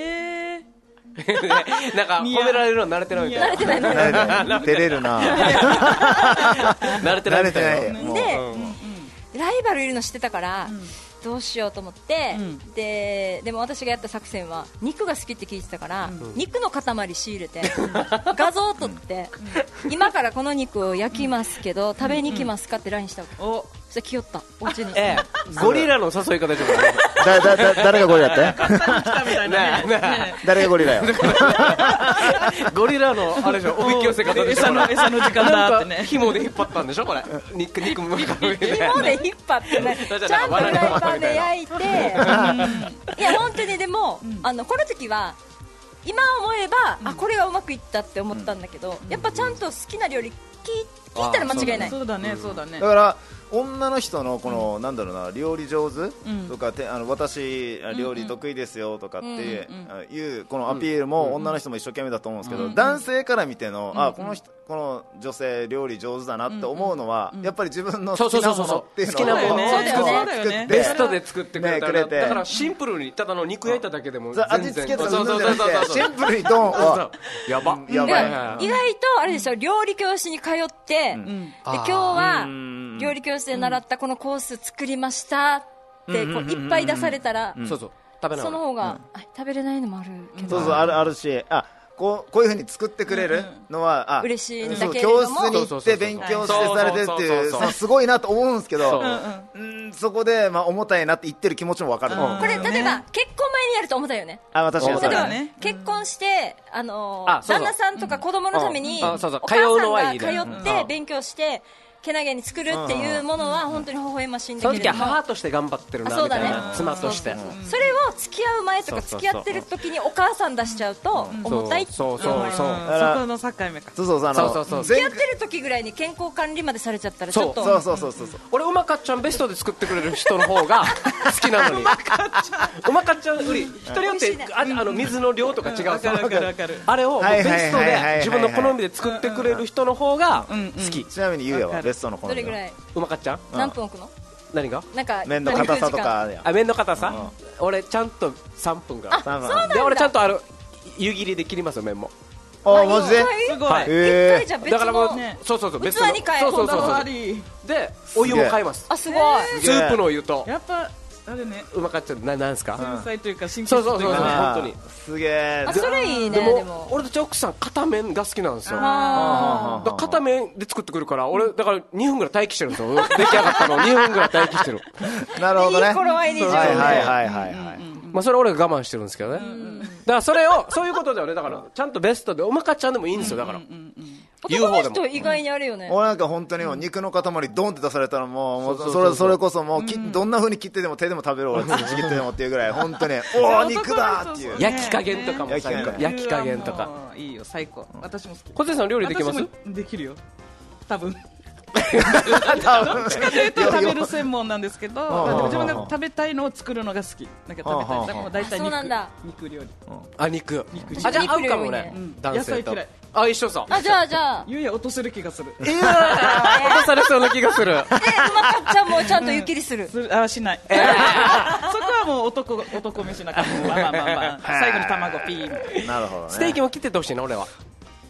[SPEAKER 5] なんか褒められるの慣れてないみたいな。
[SPEAKER 3] 慣れてない慣れてない。
[SPEAKER 2] 照れるな。
[SPEAKER 5] 慣れてないみたいな。
[SPEAKER 2] もう
[SPEAKER 3] で、ライバルいるの知ってたから、どうしようと思って、でも私がやった作戦は肉が好きって聞いてたから、肉の塊仕入れて画像を撮って、今からこの肉を焼きますけど食べに行きますかって LINE したわけ。そしたら来よった、お家に。
[SPEAKER 5] ゴリラの誘い方で
[SPEAKER 2] 誰がゴリラって？誰がゴリラよ。
[SPEAKER 5] ゴリラのあれでしょ、おびき寄せ方でしょ。
[SPEAKER 4] 餌の時間だってね。
[SPEAKER 5] 紐で引っ張ったんでしょこれ。肉むか上で。
[SPEAKER 3] 紐で引っ張ってね、ちゃんとフライパンで焼いて、いや本当にでも、この時は今思えば、これがうまくいったって思ったんだけど、やっぱちゃんと好きな料理聞いたら間違いない。
[SPEAKER 4] そうだねそうだね。
[SPEAKER 2] だから女の人のこのなんだろうな、料理上手とか私料理得意ですよとかっていうこのアピールも女の人も一生懸命だと思うんですけど、男性から見てのこの女性料理上手だなって思うのはやっぱり自分の好きなものっていうのを
[SPEAKER 5] 好きなもの
[SPEAKER 2] 作って
[SPEAKER 5] ベストで作ってくれたら、
[SPEAKER 2] ねくれて
[SPEAKER 5] だからシンプルにただの肉焼いただけでも
[SPEAKER 2] 味付けとかうんぬんじゃなくてシンプルにドン。
[SPEAKER 5] やば
[SPEAKER 2] やばい。
[SPEAKER 3] 意外とあれですよ、料理教室に通って、で今日は料理教室で習ったこのコース作りましたってこういっぱい出されたら、
[SPEAKER 5] そうそう食べない
[SPEAKER 3] その方が食べれないのもあるけど、
[SPEAKER 2] そうそうあるし、こういうふうに作ってくれるのは
[SPEAKER 3] 嬉しいんだけれども、
[SPEAKER 2] 教室に行って勉強してされてっていうすごいなと思うんですけど、そこで重たいなって言ってる気持ちも分かる。
[SPEAKER 3] これ例えば結婚前にやると重たいよね。
[SPEAKER 2] 確かにそう
[SPEAKER 3] 例えば
[SPEAKER 2] だね。
[SPEAKER 3] 結婚して旦
[SPEAKER 5] そう
[SPEAKER 3] 那さんとか子供のためにお母さん
[SPEAKER 5] 通うのは
[SPEAKER 3] が
[SPEAKER 5] いいね
[SPEAKER 3] 通って勉強してけなげに作るっていうものは本当に微笑ましいん
[SPEAKER 5] その時は
[SPEAKER 3] だけれども、
[SPEAKER 5] 母として頑張ってるなみたいな、妻として。
[SPEAKER 3] それを付き合う前とか付き合ってる時にお母さん出しちゃうと重たいって思われる。
[SPEAKER 4] そこの境目か。
[SPEAKER 2] そう
[SPEAKER 3] 付き合ってる時ぐらいに健康管理までされちゃったらちょっと
[SPEAKER 2] そう
[SPEAKER 5] 俺うまかっちゃんベストで作ってくれる人の方が好きなのにうまかっちゃんより人によって水の量とか違うさ、あれをもうベストで自分の好みで作ってくれる人の方が好き。
[SPEAKER 2] ちなみにゆうやはベストの好みは
[SPEAKER 3] どれぐらい、
[SPEAKER 5] うまかっちゃん
[SPEAKER 3] 何分置くの？
[SPEAKER 5] 何が
[SPEAKER 3] なんか
[SPEAKER 2] 麺の硬さとか
[SPEAKER 5] 麺の硬さ、俺ちゃんと3分がで、俺ちゃんと湯切りで切りますよ、麺も。
[SPEAKER 2] マジで？
[SPEAKER 4] すごい。
[SPEAKER 3] 一回じゃ別
[SPEAKER 5] だからもう
[SPEAKER 3] の
[SPEAKER 5] そう別の
[SPEAKER 3] 器に変える。
[SPEAKER 5] でお湯も変えます。
[SPEAKER 3] すごい。
[SPEAKER 5] スープのお湯と
[SPEAKER 4] やっぱあれね、
[SPEAKER 5] うまかっちゃんなんですか？
[SPEAKER 4] 繊細というか神経質
[SPEAKER 5] そう
[SPEAKER 4] というか
[SPEAKER 5] 本当に
[SPEAKER 2] すげえ。
[SPEAKER 3] それいいね。
[SPEAKER 5] で
[SPEAKER 3] でも
[SPEAKER 5] 俺たち奥さん片面が好きなんですよ。だから片面で作ってくるから俺だから2分ぐらい待機してるんですよ。出来上がったの2分ぐらい待機してる。
[SPEAKER 2] なるほどね。
[SPEAKER 3] いい頃合いに自分で
[SPEAKER 5] まあそれ俺が我慢してるんですけどね。だからそれをそういうことだよね。だからちゃんとベストでおまかっちゃんでもいいんですよ。だから
[SPEAKER 3] 男の人意外にあるよね。
[SPEAKER 2] 俺なんか本当にもう肉の塊ドンって出されたらもうそれこそもうどんな風に切ってでも手でも食べる俺ちぎってでもっていうぐらい本当におお肉だっていう
[SPEAKER 5] 焼き加減とかもさ焼き加減とか
[SPEAKER 4] いいよ最高。私も好き。
[SPEAKER 5] 小手さん料理できます？
[SPEAKER 4] できるよ多分。どっちかというと食べる専門なんですけど、自分が食べたいのを作るのが好き。なんか食べたい。だからもう大体肉料理。
[SPEAKER 5] 肉。じゃあ合うかもね。男性と。一緒さ。
[SPEAKER 3] じゃあ
[SPEAKER 4] ゆうや落とせる気がする。
[SPEAKER 5] 落とされそうな気がする。
[SPEAKER 3] うまかっちゃんもちゃんと湯切りする。
[SPEAKER 4] しない。そこはもう男飯な感じ。まあ最後に卵ピー。
[SPEAKER 2] なるほどね。
[SPEAKER 5] ステーキも切っててほしいな俺は。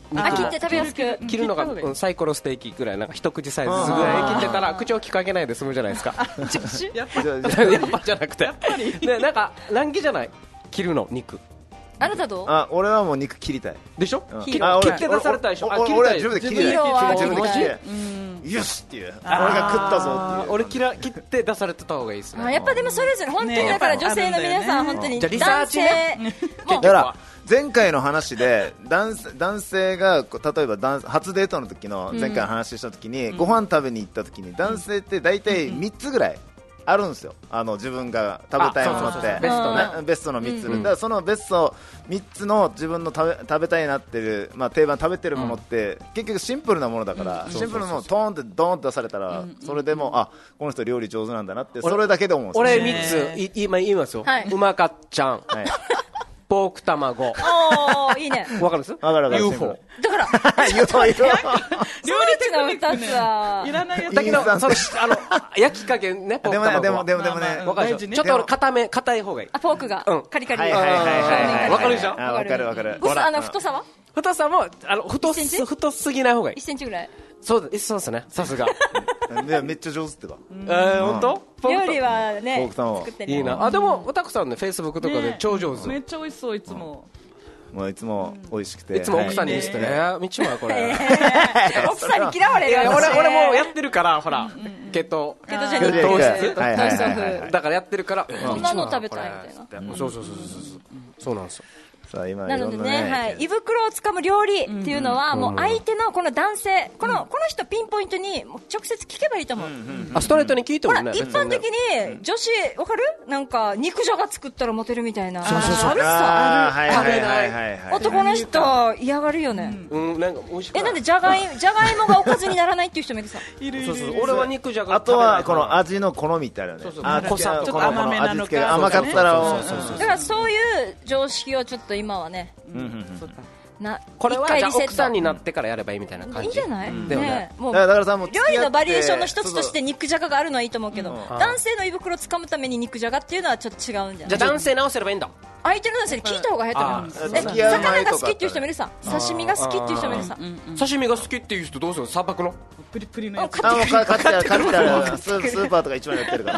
[SPEAKER 3] 切って食べやすく
[SPEAKER 5] 切るのがサイコロステーキぐらいなんか一口サイズぐらい切ってたら口をきかけないで済むじゃないですか。
[SPEAKER 4] やっぱ
[SPEAKER 5] やっぱじゃなくてね、なんか難儀じゃない切るの肉。
[SPEAKER 3] あなたどう？
[SPEAKER 2] 俺はもう肉切りたい
[SPEAKER 5] でしょ。切って出されたでしょ。
[SPEAKER 2] 俺は自分で切りたい。自分で切ってよしっていう、俺が食ったぞっていう。
[SPEAKER 5] 俺切って出されてた方がいいですね。
[SPEAKER 3] やっぱでもそれぞれ本当にだから女性の皆さん本当に
[SPEAKER 5] リサーチね。
[SPEAKER 2] だから前回の話で男性が例えば初デートの時の前回の話した時にご飯食べに行った時に男性って大体3つぐらいあるんですよ。自分が食べたいものってベストの3つ、だからそのベスト3つの自分の食べたいなってる、定番食べてるものって、結局シンプルなものだから、シンプルなものをトーンってドーンって出されたら、それでもこの人料理上手なんだなってそれだけで思うんですよ。
[SPEAKER 5] 俺3つ今言いますよ。うまかっちゃん、ポーク卵。
[SPEAKER 3] いいね。
[SPEAKER 5] わかるんです？
[SPEAKER 2] わかる。
[SPEAKER 5] UFO。
[SPEAKER 3] だから
[SPEAKER 2] UFO
[SPEAKER 3] 料理の2つはい
[SPEAKER 4] らないやつ
[SPEAKER 5] だけど焼き加減ね。
[SPEAKER 2] でもね、
[SPEAKER 5] わかるでしょ。ちょっと硬い方がいい。
[SPEAKER 3] ポークがカリカリ。
[SPEAKER 5] わかるでしょ。
[SPEAKER 2] わかる。
[SPEAKER 3] 太さは？
[SPEAKER 5] 太さも太すぎない方がいい。
[SPEAKER 3] 1センチぐらい。
[SPEAKER 5] そうですね。さすが。
[SPEAKER 2] めっちゃ上手ってば。
[SPEAKER 5] 本当？
[SPEAKER 3] 料理はね
[SPEAKER 2] 作
[SPEAKER 3] ってる。
[SPEAKER 5] いいな。でもおたくさんね、フェイスブックとかで超上手。
[SPEAKER 4] めっちゃ美味しそういつも。
[SPEAKER 2] もういつも美味しくて。
[SPEAKER 5] いつも奥さんに見せてね。みちもこれ。
[SPEAKER 3] 奥さんに嫌われる。
[SPEAKER 5] 俺もやってるからほらケトジェニック糖質だからやってるから。
[SPEAKER 3] こんなの食べたいみたいな。
[SPEAKER 5] そうなんですよ。
[SPEAKER 3] なのでね、胃袋をつかむ料理っていうのはもう相手のこの男性、この人ピンポイントに直接聞けばいいと思う。
[SPEAKER 5] ストレートに聞いてもね。
[SPEAKER 3] 一般的に女子わかる？なんか肉じゃが作ったらモテるみたいな。ある
[SPEAKER 5] さ。食べない。
[SPEAKER 3] 男の人嫌がるよね。
[SPEAKER 5] なんか美味しくない。
[SPEAKER 3] なんでじゃがいもがおかずにならないっていう人もいるさ。
[SPEAKER 5] 俺は肉じゃが。
[SPEAKER 2] あとはこの味の好みってあるよね。
[SPEAKER 5] 濃さとか
[SPEAKER 4] 甘めなのか。
[SPEAKER 2] 甘かったら。
[SPEAKER 3] だからそういう常識をちょっと今はね。
[SPEAKER 5] これはじゃあ奥さんになってからやればいいみたいな感じ。
[SPEAKER 3] いいじゃない？
[SPEAKER 2] だからさ、もう
[SPEAKER 3] 料理のバリエーションの一つとして肉じゃががあるのはいいと思うけど、男性の胃袋をつかむために肉じゃがっていうのはちょっと違うんじゃない？
[SPEAKER 5] じゃあ男性直せればいいんだ。
[SPEAKER 3] 相手の男性に聞いた方が早いと思う。魚が好きっていう人もいるさ。刺身が好きっていう人もいるさ。
[SPEAKER 5] 刺身が好きっていう人どうする？砂漠の
[SPEAKER 4] プリプリのやつ。
[SPEAKER 2] 買ってあるスーパーとか一番やってるから。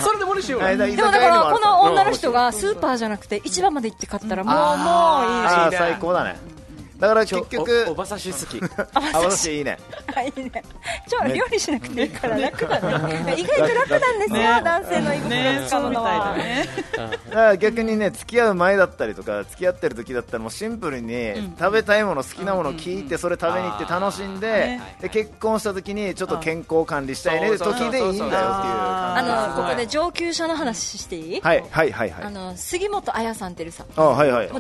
[SPEAKER 5] それでも嬉しいよ。
[SPEAKER 3] でもだからこの女の人がスーパーじゃなくて市場まで行って買ったらもういいし。
[SPEAKER 2] 最高だね。だから結局
[SPEAKER 5] おばさし好き。
[SPEAKER 2] おばさしいいね。
[SPEAKER 3] いいね。料理しなくていいから楽だね。意外と楽なんですよ、男性の胃袋つかむのは。
[SPEAKER 2] だから逆にね、付き合う前だったりとか付き合ってる時だったらもうシンプルに食べたいもの、好きなものを聞いてそれ食べに行って楽しんで、結婚した時にちょっと健康管理したいね時でいいんだよっていう感じ。
[SPEAKER 3] ここで上級者の話していい？
[SPEAKER 2] はい
[SPEAKER 3] 杉本彩さんってるさ。
[SPEAKER 2] もう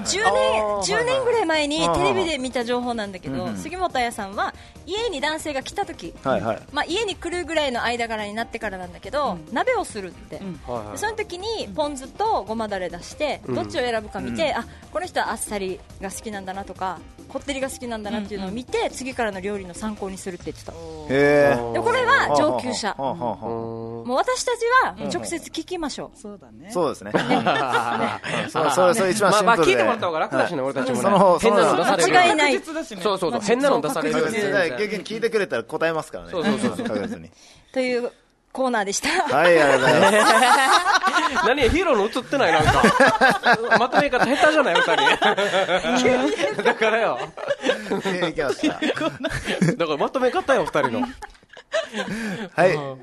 [SPEAKER 3] 10年ぐらい前にテレビで見た情報なんだけど、杉本彩さんは家に男性が来た時、家に来るぐらいの間柄になってからなんだけど、鍋をするって、その時にポン酢とごまだれ出してどっちを選ぶか見て、この人はあっさりが好きなんだなとかこってりが好きなんだなっていうのを見て、次からの料理の参考にするって言ってた。でこれは上級者。もう私たちは直接聞きましょう。
[SPEAKER 4] そうだね。
[SPEAKER 2] そうですね。そう一番シンプルで。
[SPEAKER 5] 聞いてもらった方が楽だしね、俺たちもね。
[SPEAKER 2] 変なの
[SPEAKER 5] 出される。
[SPEAKER 3] 間違いない。
[SPEAKER 5] そう変なの出される。
[SPEAKER 2] 逆に聞いてくれたら答えますからね。
[SPEAKER 3] というコーナーでした。
[SPEAKER 2] はい、ありがとうございます。
[SPEAKER 5] 何ヒーローの映ってないなんか。まとめ方下手じゃない二人。だからよ。
[SPEAKER 2] 行きました。
[SPEAKER 5] だからまとめ方よ二人の。
[SPEAKER 2] はい、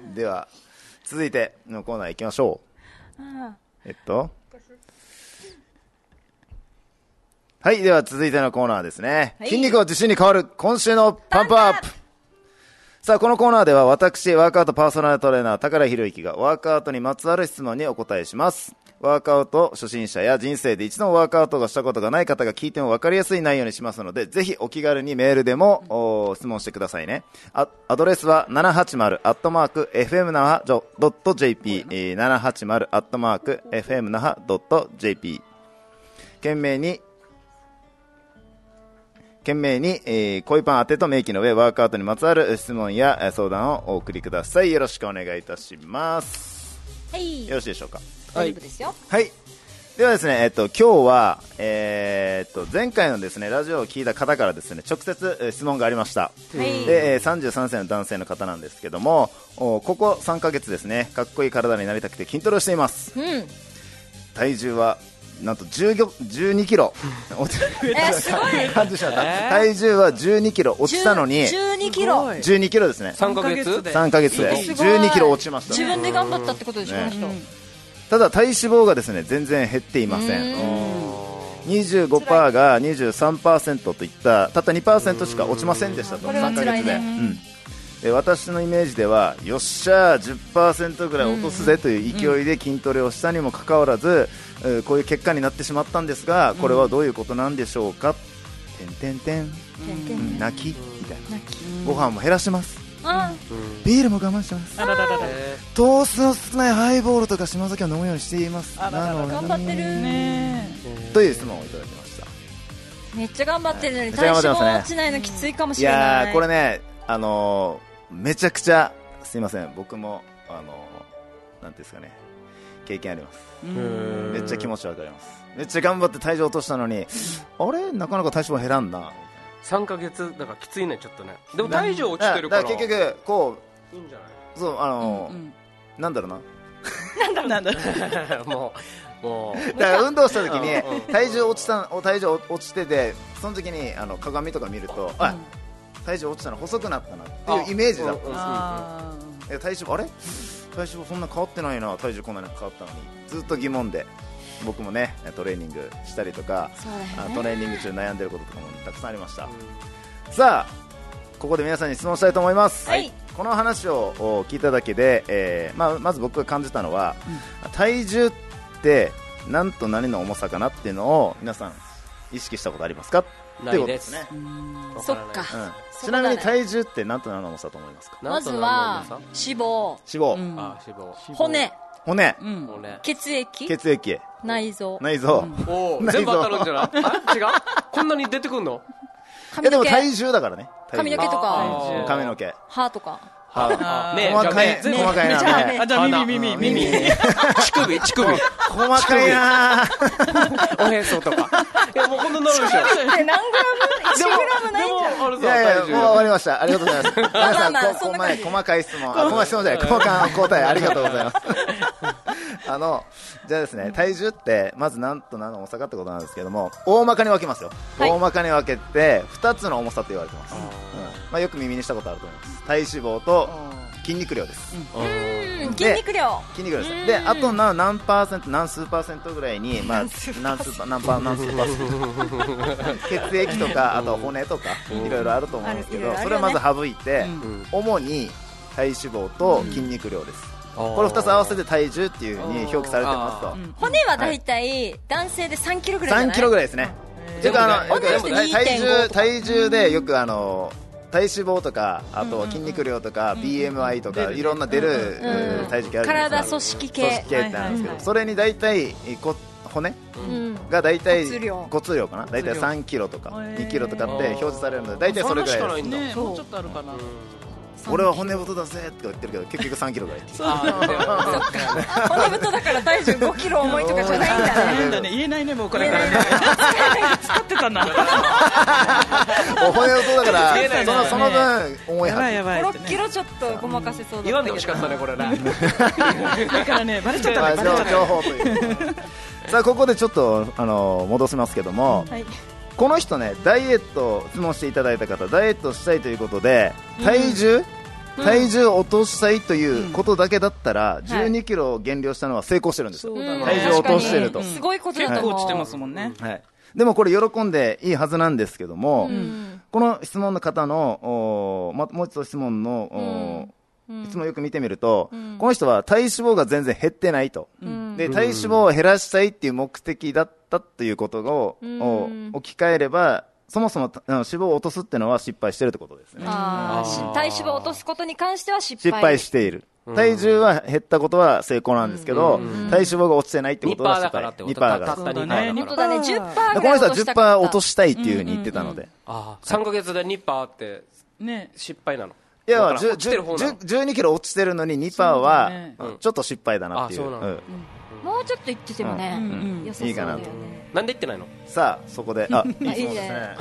[SPEAKER 2] では続いてのコーナー行きましょう。はい、では続いてのコーナーですね。筋肉を自信に変わる今週のパンプアップ。さあ、このコーナーでは私、ワークアウトパーソナルトレーナー、高良博之がワークアウトにまつわる質問にお答えします。ワークアウト初心者や人生で一度もワークアウトがしたことがない方が聞いても分かりやすい内容にしますので、ぜひお気軽にメールでも質問してくださいね。アドレスは 780@fmnaha.jp 780@fmnaha.jp 懸命に恋パン当てと明記の上、ワークアウトにまつわる質問や相談をお送りください。よろしくお願いいたします。
[SPEAKER 3] はい。
[SPEAKER 2] よろしいでしょうか。
[SPEAKER 3] 大丈夫ですよ。
[SPEAKER 2] はい。 ではですね、今日は、前回のですねラジオを聞いた方からですね直接質問がありました、で33歳の男性の方なんですけども、ここ3ヶ月ですねかっこいい体になりたくて筋トレをしています、体重はなんと12キロ
[SPEAKER 3] すごい
[SPEAKER 2] 体重は12キロ落ちたのに
[SPEAKER 3] 12キロ
[SPEAKER 2] 12キロですね
[SPEAKER 5] 3ヶ月
[SPEAKER 2] 3ヶ月で12キロ落ちました。
[SPEAKER 3] 自分で頑張ったってことでしょ、この人。
[SPEAKER 2] ただ体脂肪がですね全然減っていません。25% が 23% といったたった 2% しか落ちませんでしたと。
[SPEAKER 3] これは辛いね。
[SPEAKER 2] で私のイメージではよっしゃー 10% ぐらい落とすぜという勢いで筋トレをしたにもかかわらず、こういう結果になってしまったんですが、これはどういうことなんでしょうか。泣きみたいな。ご飯も減らします、ビールも我慢してます、糖質の少ないハイボールとか島酒を飲むようにしています。
[SPEAKER 3] 頑張ってるね
[SPEAKER 2] という質問をいただきました。
[SPEAKER 3] めっちゃ頑張ってるのに体脂肪落ちないのきついかもしれない。
[SPEAKER 2] いやーこれねめちゃくちゃすいません、僕もなんていうんですかね経験あります。めっちゃ気持ちわかります。めっちゃ頑張って体重落としたのにあれなかなか体脂肪減らんな。
[SPEAKER 5] 3ヶ月だからきついねちょっとね。でも体重落ちてるから
[SPEAKER 2] だ結局こ
[SPEAKER 5] ういいんじゃない。
[SPEAKER 2] そうなんだろう
[SPEAKER 4] なんだ
[SPEAKER 5] もう
[SPEAKER 2] だから運動した時に体重落ちててその時に鏡とか見ると体重落ちたの細くなったなっていうイメージだったんですよ。体重そんな変わってないな、体重こんなに変わったのにずっと疑問で、僕もねトレーニングしたりとか、トレーニング中悩んでることとかもたくさんありました。さあここで皆さんに質問したいと思います、この話を聞いただけで、まず僕が感じたのは、体重って何と何の重さかなっていうのを皆さん意識したことありますかっていうことですね。
[SPEAKER 3] そっか、
[SPEAKER 2] ちなみに体重って何と何の重さと思いますか。
[SPEAKER 3] まずは脂肪、骨、血液、内臓、
[SPEAKER 5] 全部当たるんじゃない。違うこんなに出てくんの。
[SPEAKER 2] でも体重だからね。
[SPEAKER 3] 髪の毛とか
[SPEAKER 2] 髪の毛、
[SPEAKER 3] 歯とか
[SPEAKER 2] 細かいな。
[SPEAKER 4] じゃあ耳
[SPEAKER 5] 乳首
[SPEAKER 2] 細かいな。
[SPEAKER 5] おへそとかもうこんななるでしょ。
[SPEAKER 3] 何グラム ?1 グラムないんじゃん。
[SPEAKER 2] いやもう終わりました。ありがとうございます。皆さん細かい質問じゃない細かい答えありがとうございます。じゃあですね、体重ってまず何と何の重さかってことなんですけども、大まかに分けますよ。大まかに分けて2つの重さと言われてます。よく耳にしたことあると思います。体脂肪と筋肉量です。
[SPEAKER 3] 筋肉量
[SPEAKER 2] です。で、あと何パーセント、何数パーセントぐらいに、何数パーセント血液とか、あと骨とかいろいろあると思うんですけど、それをまず省いて、主に体脂肪と筋肉量です。これ2つ合わせて体重っていう風に表記されてますと。
[SPEAKER 3] 骨はだいたい男性で3キロぐらいじゃない。
[SPEAKER 2] 3キロぐらいですね。よく体重でよく体脂肪とか、あと筋肉量とか BMI とかいろんな出る体重計あるじゃないですか。
[SPEAKER 3] 体組織系
[SPEAKER 2] ってあるんですけど、それに大体骨が大体骨量かな、大体3キロとか2キロとかって表示されるので、大体それぐらいです。
[SPEAKER 4] もうちょっとあるかな。
[SPEAKER 2] 俺は骨太だぜって言ってるけど結局3キロぐらい。
[SPEAKER 3] 骨太だから体重5キロ重いとかじゃないんだね。
[SPEAKER 4] 言えないね、もうこれからね。使ってたな。
[SPEAKER 2] 骨太だからその分重いはず。
[SPEAKER 3] 6キロちょっとごまかせそうだったけど。
[SPEAKER 5] 言わんでほしかったねこれね。
[SPEAKER 4] だからね、バレちゃったね。
[SPEAKER 2] 情報という。さあここでちょっと戻しますけども。この人ね、ダイエット質問していただいた方、ダイエットしたいということで体重を落としたいということだけだったら、12キロ減量したのは成功してるんですよ。体重を落としてると
[SPEAKER 3] すごいことだと思う。
[SPEAKER 4] 結構落ちてますもんね。
[SPEAKER 2] でもこれ喜んでいいはずなんですけども、この質問の方のもう一度質問のいつもよく見てみると、この人は体脂肪が全然減ってないと、で体脂肪を減らしたいっていう目的だったということを置き換えれば、そもそも脂肪を落とすっていうのは失敗してるってことですね。
[SPEAKER 3] 体脂肪を落とすことに関しては失
[SPEAKER 2] 敗している。体重は減ったことは成功なんですけど、体脂肪が落ちてないってことは失敗。2%だから。
[SPEAKER 3] 本当だね、10%ぐらい落としたかった。
[SPEAKER 2] この人は 10% 落としたいっていうふうに言ってたので、
[SPEAKER 5] 3ヶ月で 2% って失敗なの。
[SPEAKER 2] いや、12キロ落ちてるのに 2% はちょっと失敗だなっていう。
[SPEAKER 3] もうちょっと行っててもね、良さそうだよね。
[SPEAKER 5] なんで行ってないの？
[SPEAKER 2] さあそこでいいですね。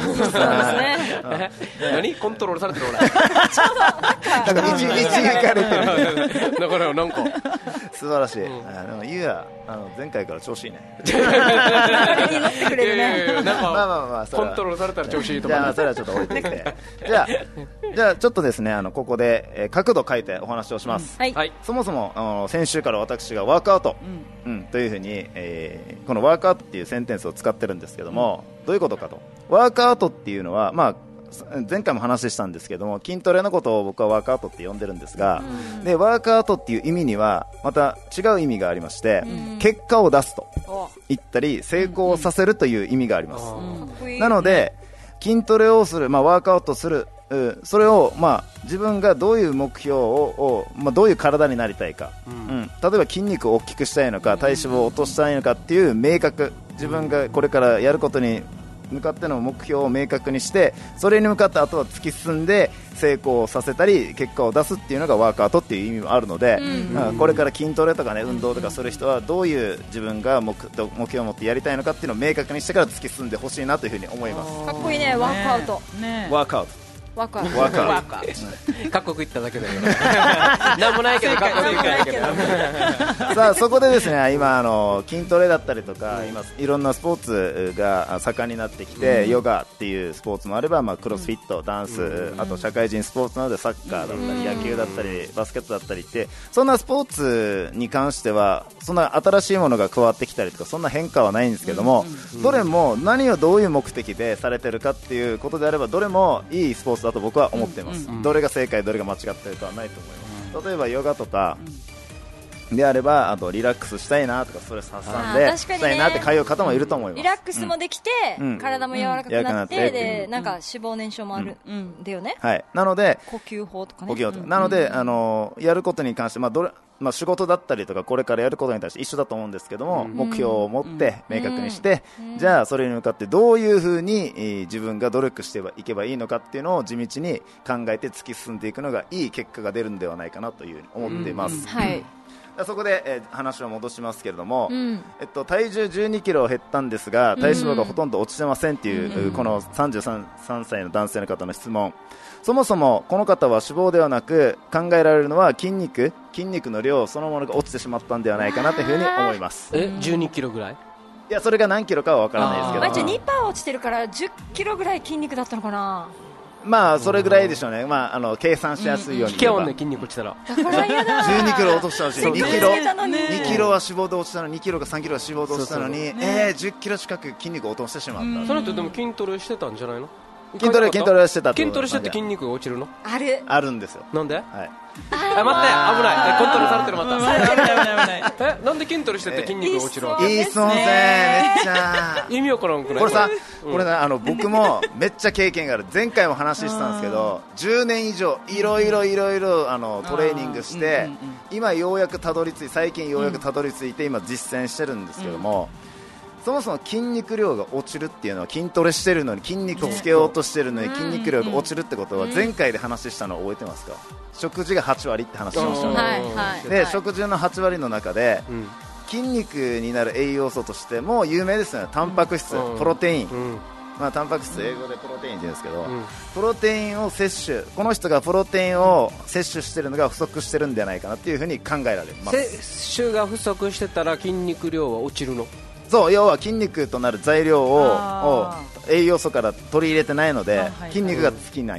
[SPEAKER 5] 何コントロールされてる俺。
[SPEAKER 2] なんか一行かれてる。
[SPEAKER 5] だからなんか
[SPEAKER 2] 素晴らしい。ゆうや前回から調子いいね。
[SPEAKER 3] に乗ってくれるね。
[SPEAKER 5] なんか
[SPEAKER 2] まあ
[SPEAKER 5] コントロールされたら調子いいとか。
[SPEAKER 2] じゃあそれはちょっと置いてきて。じゃあちょっとですねここで角度変えてお話をします。
[SPEAKER 3] はい。
[SPEAKER 2] そもそも先週から私がワークアウトというふうにこのワークアウトっていうセンテンスを使ってるんですけども、どういうことかと。ワークアウトっていうのは前回も話したんですけども、筋トレのことを僕はワークアウトって呼んでるんですが、でワークアウトっていう意味にはまた違う意味がありまして、結果を出すと言ったり成功させるという意味があります。なので筋トレをする、ワークアウトする、それを自分がどういう目標をどういう体になりたいか、例えば筋肉を大きくしたいのか体脂肪を落としたいのかっていう明確、自分がこれからやることに向かっての目標を明確にして、それに向かってあとは突き進んで成功させたり結果を出すっていうのがワークアウトっていう意味もあるので、これから筋トレとかね運動とかする人はどういう自分が目標を持ってやりたいのかっていうのを明確にしてから突き進んでほしいなというふうに思います。
[SPEAKER 3] かっこいいね、ワークアウト。
[SPEAKER 2] ワークアウト
[SPEAKER 3] ワクワク
[SPEAKER 2] ワクワク
[SPEAKER 5] かっこよく言っただけだよなんもないけどかっこよく言っただけど
[SPEAKER 2] さあそこでですね今筋トレだったりとか今いろんなスポーツが盛んになってきて、ヨガっていうスポーツもあれば、クロスフィット、ダンス、あと社会人スポーツなのでサッカーだったり野球だったりバスケットだったりって、そんなスポーツに関してはそんな新しいものが加わってきたりとかそんな変化はないんですけども、どれも何をどういう目的でされてるかっていうことであればどれもいいスポーツだと僕は思っています。どれが正解どれが間違っているかはないと思います。例えばヨガとかであれば、あとリラックスしたいなとかストレス発散でしたいなって通う方もいると思います。
[SPEAKER 3] リラックスもできて、体も柔らかくなって、でなんか脂肪燃焼もあるんだよね。
[SPEAKER 2] はい。なので
[SPEAKER 3] 呼吸法とかね。
[SPEAKER 2] 呼吸法とかなのでやることに関して仕事だったりとかこれからやることに対して一緒だと思うんですけども、目標を持って明確にして、じゃあそれに向かってどういうふうに自分が努力していけばいいのかっていうのを地道に考えて突き進んでいくのがいい結果が出るんではないかなというふうに思っています。
[SPEAKER 3] はい。
[SPEAKER 2] そこで、話を戻しますけれども、体重12キロ減ったんですが体脂肪がほとんど落ちてませんっていう、この33歳の男性の方の質問。そもそもこの方は脂肪ではなく考えられるのは筋肉の量そのものが落ちてしまったんではないかなというふうに思います。
[SPEAKER 5] 12キロぐらい？
[SPEAKER 2] いやそれが何キロかは分からないですけど、
[SPEAKER 3] じゃあ 2% 落ちてるから10キロぐらい筋肉だったのかな。
[SPEAKER 2] それぐらいでしょうね。計算しやすいように
[SPEAKER 5] 言えば筋肉落ちたら
[SPEAKER 3] だから嫌だ
[SPEAKER 2] 12キロ落としたし2キロは脂肪で落ちたのに2キロか3キロは脂肪で落ちたのに10キロ近く筋肉を落としてしまった。
[SPEAKER 5] その人でも筋トレしてたんじゃないの？
[SPEAKER 2] 筋トレしてた。
[SPEAKER 5] 筋トレしてて筋肉が落ちるの？
[SPEAKER 2] あるんですよ。
[SPEAKER 5] なんで？
[SPEAKER 2] はい。
[SPEAKER 5] 待って危ない。コントロールされてるまた。
[SPEAKER 4] 危ない。
[SPEAKER 5] なんで筋トレしてて筋肉が落ちるわけ？
[SPEAKER 2] いい質問ですね。めっちゃ
[SPEAKER 5] 意味わからんくない？
[SPEAKER 2] これさ、これね僕もめっちゃ経験がある。前回も話したんですけど、10年以上いろいろトレーニングして今ようやく最近ようやくたどり着いて今実践してるんですけども。そもそも筋肉量が落ちるっていうのは筋トレしてるのに筋肉をつけようとしてるのに筋肉量が落ちるってことは前回で話したのを覚えてますか？食事が8割って話しましたね。で食事の8割の中で筋肉になる栄養素としても有名ですよね。タンパク質、プロテイン、タンパク質英語でプロテインって言うんですけど、プロテインを摂取、この人がプロテインを摂取しているのが不足してるんじゃないかなっていうふうに考えられます。
[SPEAKER 5] 摂取が不足してたら筋肉量は落ちるの？
[SPEAKER 2] そう、要は筋肉となる材料を栄養素から取り入れてないので筋肉がつかない。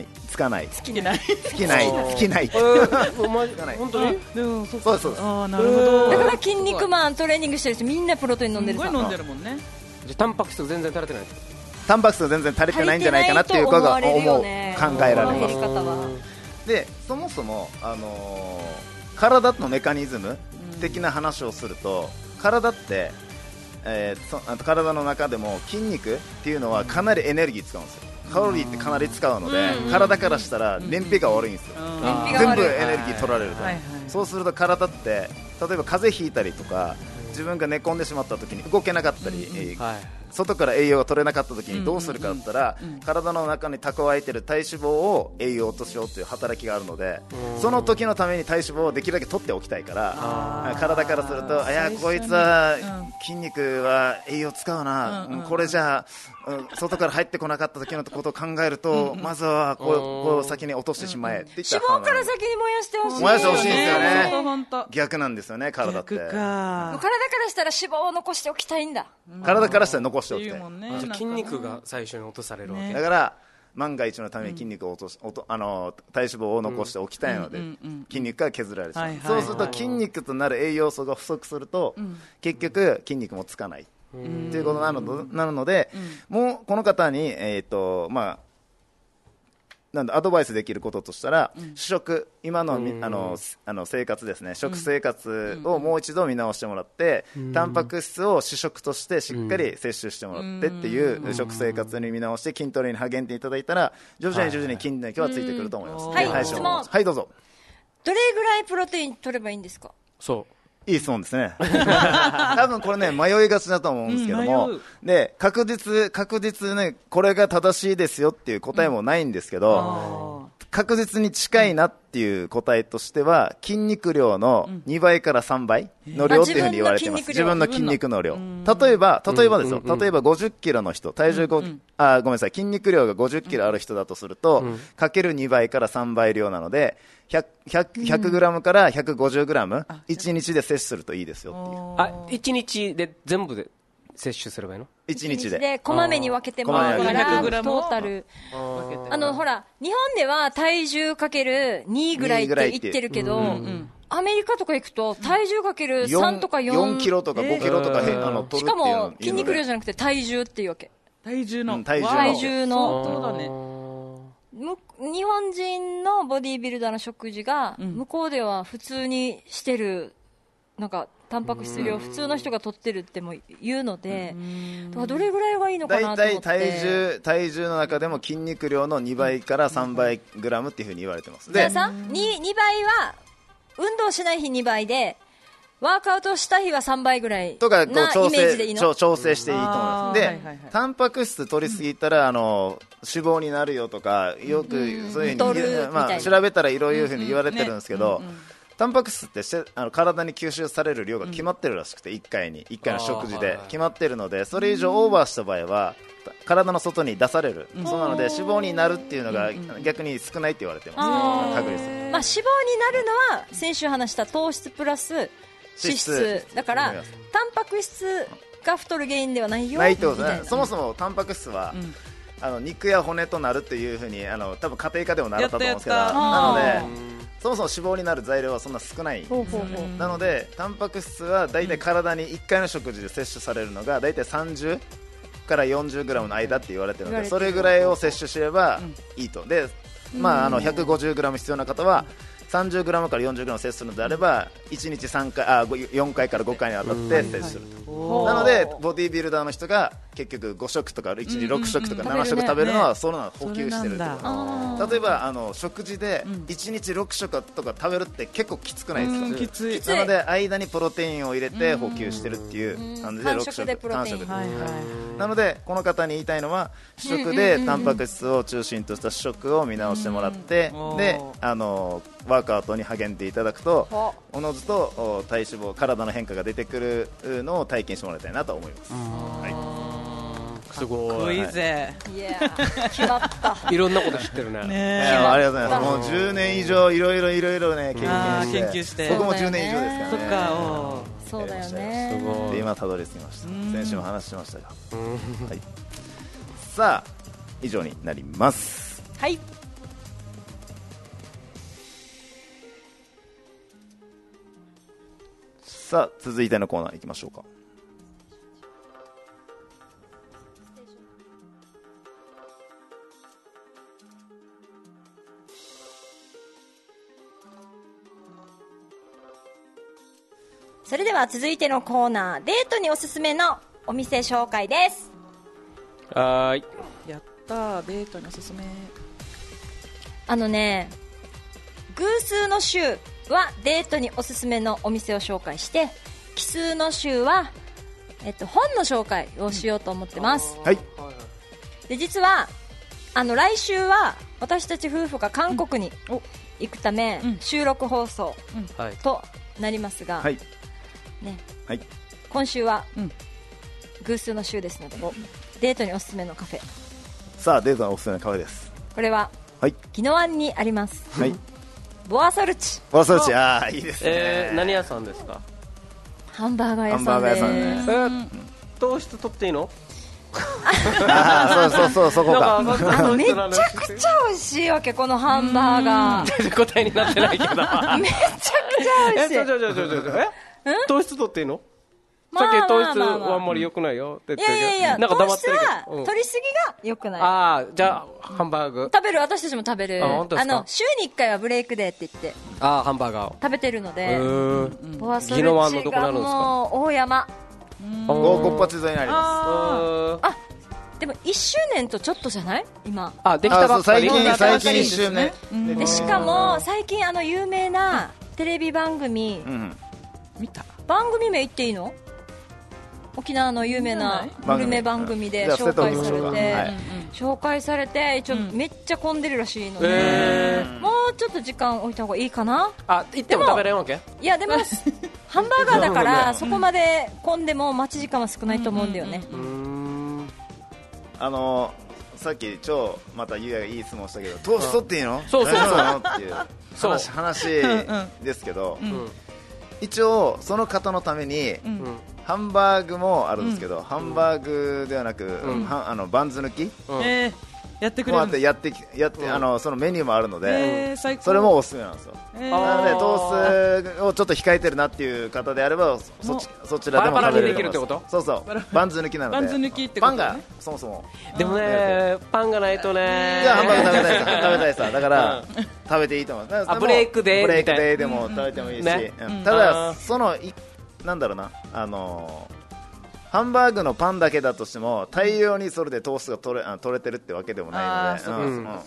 [SPEAKER 5] 本当に？
[SPEAKER 2] そうそう。
[SPEAKER 4] なるほど。
[SPEAKER 3] だから筋肉マントレーニングしてる人みんなプロテイン飲んでるさ。
[SPEAKER 4] すごい飲んでるもんね。
[SPEAKER 5] じゃタンパク質全然足りてない。
[SPEAKER 2] タンパク質が全然足りてないんじゃないかなっていうことが考えられます。でそもそも体のメカニズム的な話をすると、体って体の中でも筋肉っていうのはかなりエネルギー使うんですよ。カロリーってかなり使うので、体からしたら燃費が悪いんですよ。全部エネルギー取られると、そうすると体って例えば風邪ひいたりとか自分が寝込んでしまった時に動けなかったり、 外から栄養が取れなかった時にどうするかだったら、体の中に蓄えている体脂肪を栄養としようという働きがあるので、その時のために体脂肪をできるだけ取っておきたいから、体からすると、いやこいつは筋肉は栄養使うな、これじゃあ外から入ってこなかった時のことを考えると、まずはこう先に落としてしまえって言ったら、
[SPEAKER 3] 脂肪から先に燃やしてほしい。
[SPEAKER 2] 燃やしてほしいんですよね。
[SPEAKER 4] 本当
[SPEAKER 2] 逆なんですよね、体って。
[SPEAKER 4] 逆か。
[SPEAKER 3] 体からしたら脂肪を残しておきたいんだ。
[SPEAKER 2] 体からしたら残しておきたい。
[SPEAKER 5] 筋肉が最初に落とされるわけ。
[SPEAKER 2] だから万が一のために筋肉を落とし、体脂肪を残しておきたいので、筋肉が削られてしまう。そうすると筋肉となる栄養素が不足すると、結局筋肉もつかないということになるので、もうこの方になんでアドバイスできることとしたら、主食、今の生活ですね、食生活をもう一度見直してもらって、タンパク質を主食としてしっかり摂取してもらってっていう食生活に見直して筋トレに励んでいただいたら、徐々に筋肉はついてくると思います。
[SPEAKER 3] はい、質問。
[SPEAKER 2] はい、どうぞ。
[SPEAKER 3] どれぐらいプロテイン取ればいいんですか？
[SPEAKER 2] いい質問ですね。多分これね、迷いがちだと思うんですけども、で、確実ね、これが正しいですよっていう答えもないんですけど、確実に近いなっていう答えとしては、筋肉量の2倍から3倍の量っていうふうに言われています。自分の筋肉の量。例えばですよ、例えば50キロの人、ごめんなさい、筋肉量が50キロある人だとすると、かける2倍から3倍量なので、100グラムから150グラム、1日で摂取するといいですよっていう。
[SPEAKER 5] 1日で全部で摂取すればいいの
[SPEAKER 3] ？1日でこまめに分けてもらうから、トータル。ほら、日本では体重かける2ぐらいって言ってるけど、アメリカとか行くと体重かける3とか4
[SPEAKER 2] キロとか5キロとか取るっていうの。
[SPEAKER 3] しかも筋肉量じゃなくて体重っていうわけ。
[SPEAKER 4] 体重の。
[SPEAKER 3] そう
[SPEAKER 4] だね。
[SPEAKER 3] 日本人のボディービルダーの食事が、向こうでは普通にしてる、なんかタンパク質量普通の人が取ってるっても言うので、どれぐらいがいいのかなと思って。
[SPEAKER 2] 大体体重の中でも筋肉量の2倍から3倍グラムっていうふうに言われてます。
[SPEAKER 3] じゃあさ、2倍は運動しない日2倍で、ワークアウトした日は3倍ぐらいなイメージでいいの？
[SPEAKER 2] 調整していいと思います。で、タンパク質取りすぎたら脂肪になるよとか、よくそういうふうに調べたらいろいろふうに言われてるんですけど、タンパク質って体に吸収される量が決まってるらしくて、1回の食事で決まってるので、それ以上オーバーした場合は体の外に出される、そうなので脂肪になるっていうのが逆に少ないって言われてます。確率。
[SPEAKER 3] 脂肪になるのは先週話した糖質プラス脂質だから、タンパク質が太る原因ではないよ
[SPEAKER 2] ないってことね。そもそもタンパク質は、肉や骨となるっていうふうに多分家庭科でも習ったと思うんですけど、なのでそもそも脂肪になる材料はそんな少ないなので、タンパク質はだいたい体に1回の食事で摂取されるのがだいたい30から40グラムの間って言われてるので、それぐらいを摂取すればいいと。で、150グラム必要な方は30グラムから40グラム摂取するのであれば、1日4回から5回にわたって摂取すると。なのでボディービルダーの人が結局5食とか1日6食とか7食食べるのはその補給してるってこと。例えば食事で1日6食とか食べるって結構きつくないですか？
[SPEAKER 4] きつい。
[SPEAKER 2] なので間にプロテインを入れて補給してるっていう感じで6食
[SPEAKER 3] 3食
[SPEAKER 2] なので、この方に言いたいのは、主食でタンパク質を中心とした主食を見直してもらって、でワークアウトに励んでいただくと、おのずと体脂肪、体の変化が出てくるのを体験してもらいたいなと思います。
[SPEAKER 5] すごい。
[SPEAKER 4] いいぜ。
[SPEAKER 3] 決まった。
[SPEAKER 5] いろんなこと知ってるね。
[SPEAKER 2] ありがとうございます。もう10年以上いろいろね研究して、僕も10年以上ですからね。
[SPEAKER 3] そうだよね。
[SPEAKER 2] で今たどり着きました。先週も話しましたが、さあ以上になります。
[SPEAKER 3] はい。
[SPEAKER 2] さあ続いてのコーナー行きましょうか。
[SPEAKER 3] それでは続いてのコーナー、デートにおすすめのお店紹介です。
[SPEAKER 5] はい。
[SPEAKER 4] やったー、デートにおすすめ。
[SPEAKER 3] 偶数の週はデートにおすすめのお店を紹介して、奇数の週は本の紹介をしようと思ってます。
[SPEAKER 2] はい。
[SPEAKER 3] で実は来週は私たち夫婦が韓国に行くため、収録放送となりますが、
[SPEAKER 2] はい
[SPEAKER 3] ね、
[SPEAKER 2] はい、
[SPEAKER 3] 今週は、偶数の週ですので、デートにおすすめのカフェ。
[SPEAKER 2] さあデートのおすすめのカフェです。
[SPEAKER 3] これは、
[SPEAKER 2] はい、
[SPEAKER 3] 宜野湾にあります、
[SPEAKER 2] はい、
[SPEAKER 3] ボアソルチ。
[SPEAKER 2] ボアソルチ、ああいいですね。
[SPEAKER 5] 何屋さんですか？
[SPEAKER 3] ハンバーガー屋さんです。
[SPEAKER 2] ね、
[SPEAKER 5] 糖質取っていいの？
[SPEAKER 2] そうそこか。
[SPEAKER 3] めちゃくちゃ美味しいわけ、このハンバーガー。
[SPEAKER 5] 答えになってないけど。めちゃくちゃ
[SPEAKER 3] 美味しい。
[SPEAKER 5] 糖質取っていいの？さっき糖質はあんまり良くないよって言ってるけど。
[SPEAKER 3] いやなんか黙ってるけど。糖質は取りすぎが良くない。
[SPEAKER 5] ああ、じゃあハンバーグ。
[SPEAKER 3] 食べる、私たちも食べる。週に1回はブレイクデーって言って。
[SPEAKER 5] ハンバーガーを
[SPEAKER 3] 食べてるので。ボアソルチがもう大山。
[SPEAKER 2] ごっぱち沿いになります。
[SPEAKER 3] でも1周年とちょっとじゃない今。
[SPEAKER 5] できたばっかり。
[SPEAKER 2] 最近1周年。
[SPEAKER 3] でしかも最近有名なテレビ番組、
[SPEAKER 4] 見た？
[SPEAKER 3] 番組名言っていいの？沖縄の有名なグルメ番組で紹介されて、一応めっちゃ混んでるらしいので、もうちょっと時間置いた方がいいかな。
[SPEAKER 5] 行っても食べれんわけ？
[SPEAKER 3] いやでもハンバーガーだからそこまで混んでも待ち時間は少ないと思うんだよね。
[SPEAKER 2] さっきまたゆうやがいい質問したけど、糖質取っていいの？
[SPEAKER 5] そう
[SPEAKER 2] っていう話ですけど、一応その方のためにハンバーグもあるんですけど、ハンバーグではなくバンズ抜き
[SPEAKER 4] やってくれるんです。
[SPEAKER 2] やってそのメニューもあるので、それもおすすめなんですよ。なので糖質をちょっと控えてるなっていう方であればそちらでも食べれると思います。そうそう、バンズ抜きなので。
[SPEAKER 4] バンズ抜きってことね。
[SPEAKER 2] パンがそもそも
[SPEAKER 5] でもね、パンがないとね。
[SPEAKER 2] じゃあハンバーグ食べたいさだから食べていいと思います。
[SPEAKER 5] ブレイクデー
[SPEAKER 2] でも食べてもいいし、ただなんだろうな、ハンバーグのパンだけだとしても大量にそれで糖質が取れてるってわけでもないので、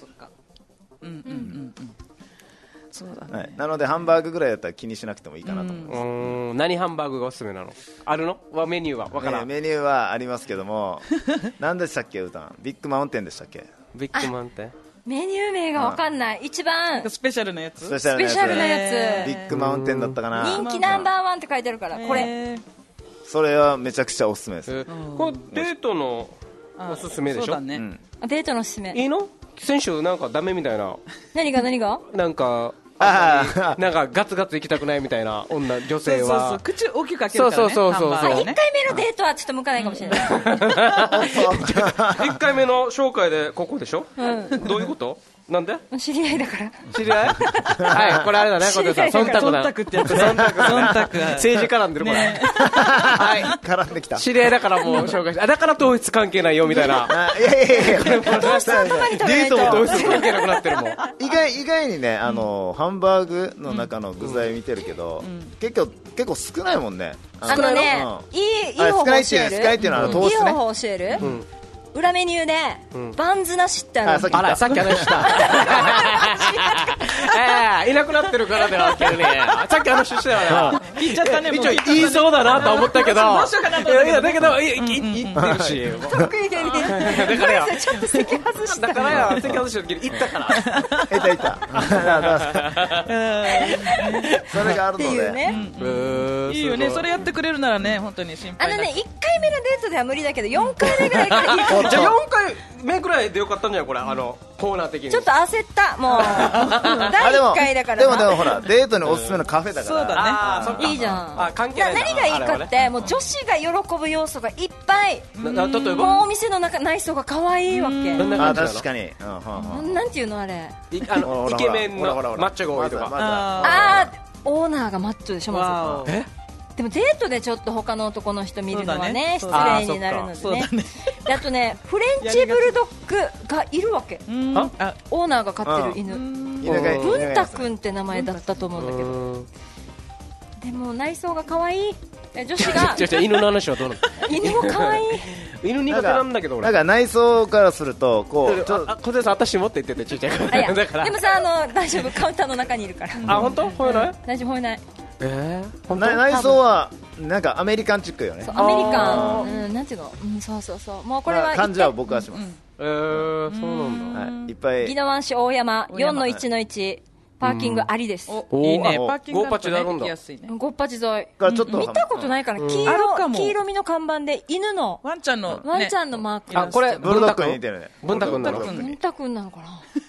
[SPEAKER 4] そうだね。
[SPEAKER 2] なのでハンバーグぐらいだったら気にしなくてもいいかなと思います。
[SPEAKER 5] 何ハンバーグがおすすめなの？あるの？メニューはわからん。
[SPEAKER 2] メニューはありますけども、何でしたっけ、歌ビッグマウンテンでしたっけ？
[SPEAKER 5] ビッグマウンテン。
[SPEAKER 3] メニュー名がわかんない。一番
[SPEAKER 4] スペシャルなやつ。
[SPEAKER 2] スペシャルな
[SPEAKER 3] やつ。
[SPEAKER 2] ビッグマウンテンだったかな。
[SPEAKER 3] 人気ナンバーワンって書いてあるからこれ。
[SPEAKER 2] それはめちゃくちゃおすすめです。
[SPEAKER 5] これデートのおすすめでしょ？
[SPEAKER 4] そうだね。
[SPEAKER 3] デートのおすすめ。
[SPEAKER 5] いいの？先週なんかダメみたいな。
[SPEAKER 3] 何が？
[SPEAKER 5] なんかガツガツ行きたくないみたいな女性は。
[SPEAKER 4] そう口大きく開けるからね。
[SPEAKER 5] そう。
[SPEAKER 3] 1回目のデートはちょっと向かないかもしれない。
[SPEAKER 5] 1回目の紹介でここでしょ？どういうこと？なんで？
[SPEAKER 3] 知り合いだから。
[SPEAKER 5] 知り合い？はい、これあれだね、小手さん。忖度だ。
[SPEAKER 4] 忖度ってやつ。忖度。
[SPEAKER 5] 政治絡んでるこれ。
[SPEAKER 2] はい、絡んできた。
[SPEAKER 5] 知り合いだからもう紹介して、だから統一関係ないよみたいな。
[SPEAKER 2] いや。
[SPEAKER 5] デートも統一関係なくなってるもん。
[SPEAKER 2] 意外にね、ハンバーグの中の具材見てるけど、結構少ないもんね。
[SPEAKER 3] いい方法教える？
[SPEAKER 2] 少ないっていうのは糖質ね。
[SPEAKER 3] いい方法教える？裏メニューでバンズなしってある。
[SPEAKER 2] さっき話した。
[SPEAKER 5] いなくなってるからではけどね。さっき話したよね。
[SPEAKER 4] 言っちゃったね。
[SPEAKER 5] 一応言いそうだなと思ったけど。いやだけど言ってるし。
[SPEAKER 3] 得意げに。だからよ。ちょっと席外した。
[SPEAKER 5] だからよ。席外した時に言ったから。
[SPEAKER 2] いた。それがあるので。
[SPEAKER 4] いいよね。それやってくれるならね、本当に心配。
[SPEAKER 3] 1回目のデートでは無理だけど4回目ぐらいからいいかも。
[SPEAKER 5] じゃあ4回目ぐらいでよかったんじゃないこれ、コーナー的に。
[SPEAKER 3] ちょっと焦った、もう第1回だから
[SPEAKER 2] でもほらデートにおすすめのカフェだから。
[SPEAKER 4] そうだ
[SPEAKER 3] ね、いいじゃん。
[SPEAKER 5] 関係ない。
[SPEAKER 3] 何がいいかって、もう女子が喜ぶ要素がいっぱい。
[SPEAKER 5] 例えば
[SPEAKER 3] もうお店の内装が可愛いわけ。
[SPEAKER 2] 確かに。
[SPEAKER 3] なんていうのあれ、
[SPEAKER 5] イケメンのマッチョが多いと
[SPEAKER 3] か。オーナーがマッチョでしょ、まず。
[SPEAKER 5] え、
[SPEAKER 3] でもデートでちょっと他の男の人見るのはね、失礼になるのでね。であとね、フレンチブルドッグがいるわけ。オーナーが飼ってる犬、文太くんって名前だったと思うんだけど、でも内装が可愛い。女子が
[SPEAKER 5] 犬の話はどうなの？
[SPEAKER 3] 犬も可愛い。
[SPEAKER 5] 犬苦手なんだけど俺。
[SPEAKER 2] なんか内装からするとこう
[SPEAKER 5] 小手さん私持って言っててちっちゃいから。
[SPEAKER 3] でもさ、大丈夫、カウンターの中にいるから。
[SPEAKER 5] 本当？吠えない？
[SPEAKER 3] 大丈夫、吠えない。
[SPEAKER 2] 内装はなんかアメリカンチックよね。
[SPEAKER 3] アメリカン、なんていうの、そうもうこれは
[SPEAKER 2] 感じは僕はします。
[SPEAKER 5] そうなんだ。
[SPEAKER 2] はい、いっぱい。
[SPEAKER 3] 宜野湾市大山 4-1-1パーキングありです。
[SPEAKER 4] いいね。パーキング
[SPEAKER 5] ゴーパチであるんだ。
[SPEAKER 3] ゴーパチ沿い。
[SPEAKER 2] からちょっと
[SPEAKER 3] 見たことないから黄色みの看板で犬の
[SPEAKER 4] ワンちゃんの
[SPEAKER 3] マーク。
[SPEAKER 5] あ、これ
[SPEAKER 2] ブルドッグに似てるね。
[SPEAKER 5] ブンタ君なの。
[SPEAKER 3] ブンタ君なのかな。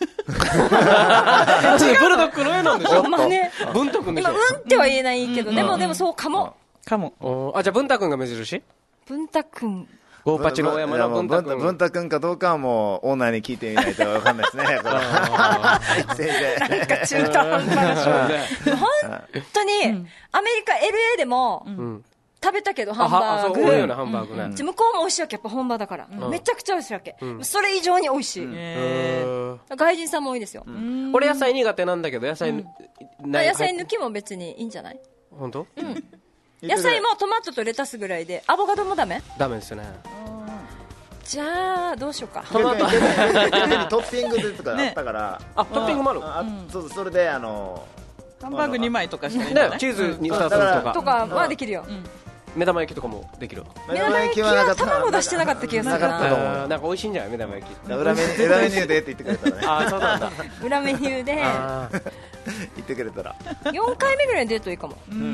[SPEAKER 5] ブルドッグの絵なんでしょ。
[SPEAKER 3] まあね。
[SPEAKER 5] ブンタ君でしょ。
[SPEAKER 3] 今っては言えないけど、でもそうかも。
[SPEAKER 5] あ、じゃあブンタ君が目印？
[SPEAKER 3] ブンタ君。
[SPEAKER 5] ゴーパチの大山のブンタ君。
[SPEAKER 2] ブンタ君かどうかはもうオーナーに聞いてみないと分かんないですね。なんか
[SPEAKER 3] 中途半端なし。本当にアメリカ LA でも食べたけどハンバーグ。
[SPEAKER 5] そう多いよねハンバーグね。
[SPEAKER 3] 向こうも美味しいわけ、やっぱ本場だから。めちゃくちゃ美味しいわけ。それ以上に美味しい。外人さんも多いですよ。
[SPEAKER 5] 俺野菜苦手なんだけど野菜
[SPEAKER 3] 抜きも別にいいんじゃない？
[SPEAKER 5] 本当？
[SPEAKER 3] 野菜もトマトとレタスぐらいで、アボカドもダメ？
[SPEAKER 5] ダメですよね。
[SPEAKER 3] じゃあどうしようか。
[SPEAKER 2] トマトトッピングでとかあったから。
[SPEAKER 5] あ、トッピングもある。
[SPEAKER 2] そう、それで
[SPEAKER 4] ハンバーグ2枚とかしてね。
[SPEAKER 5] チーズに2つ
[SPEAKER 3] とかはできるよ。
[SPEAKER 5] 目玉焼きとかもできる。
[SPEAKER 3] 目玉焼きは卵出してなかった気がするな。
[SPEAKER 5] なんか美味しいんじゃない目玉焼き。
[SPEAKER 2] 裏メニューでって言ってくれたらね。
[SPEAKER 5] あ、そうなんだ。
[SPEAKER 3] 裏メニューで
[SPEAKER 2] 言ってくれたら。
[SPEAKER 3] 4回目ぐらいのデートいいかも。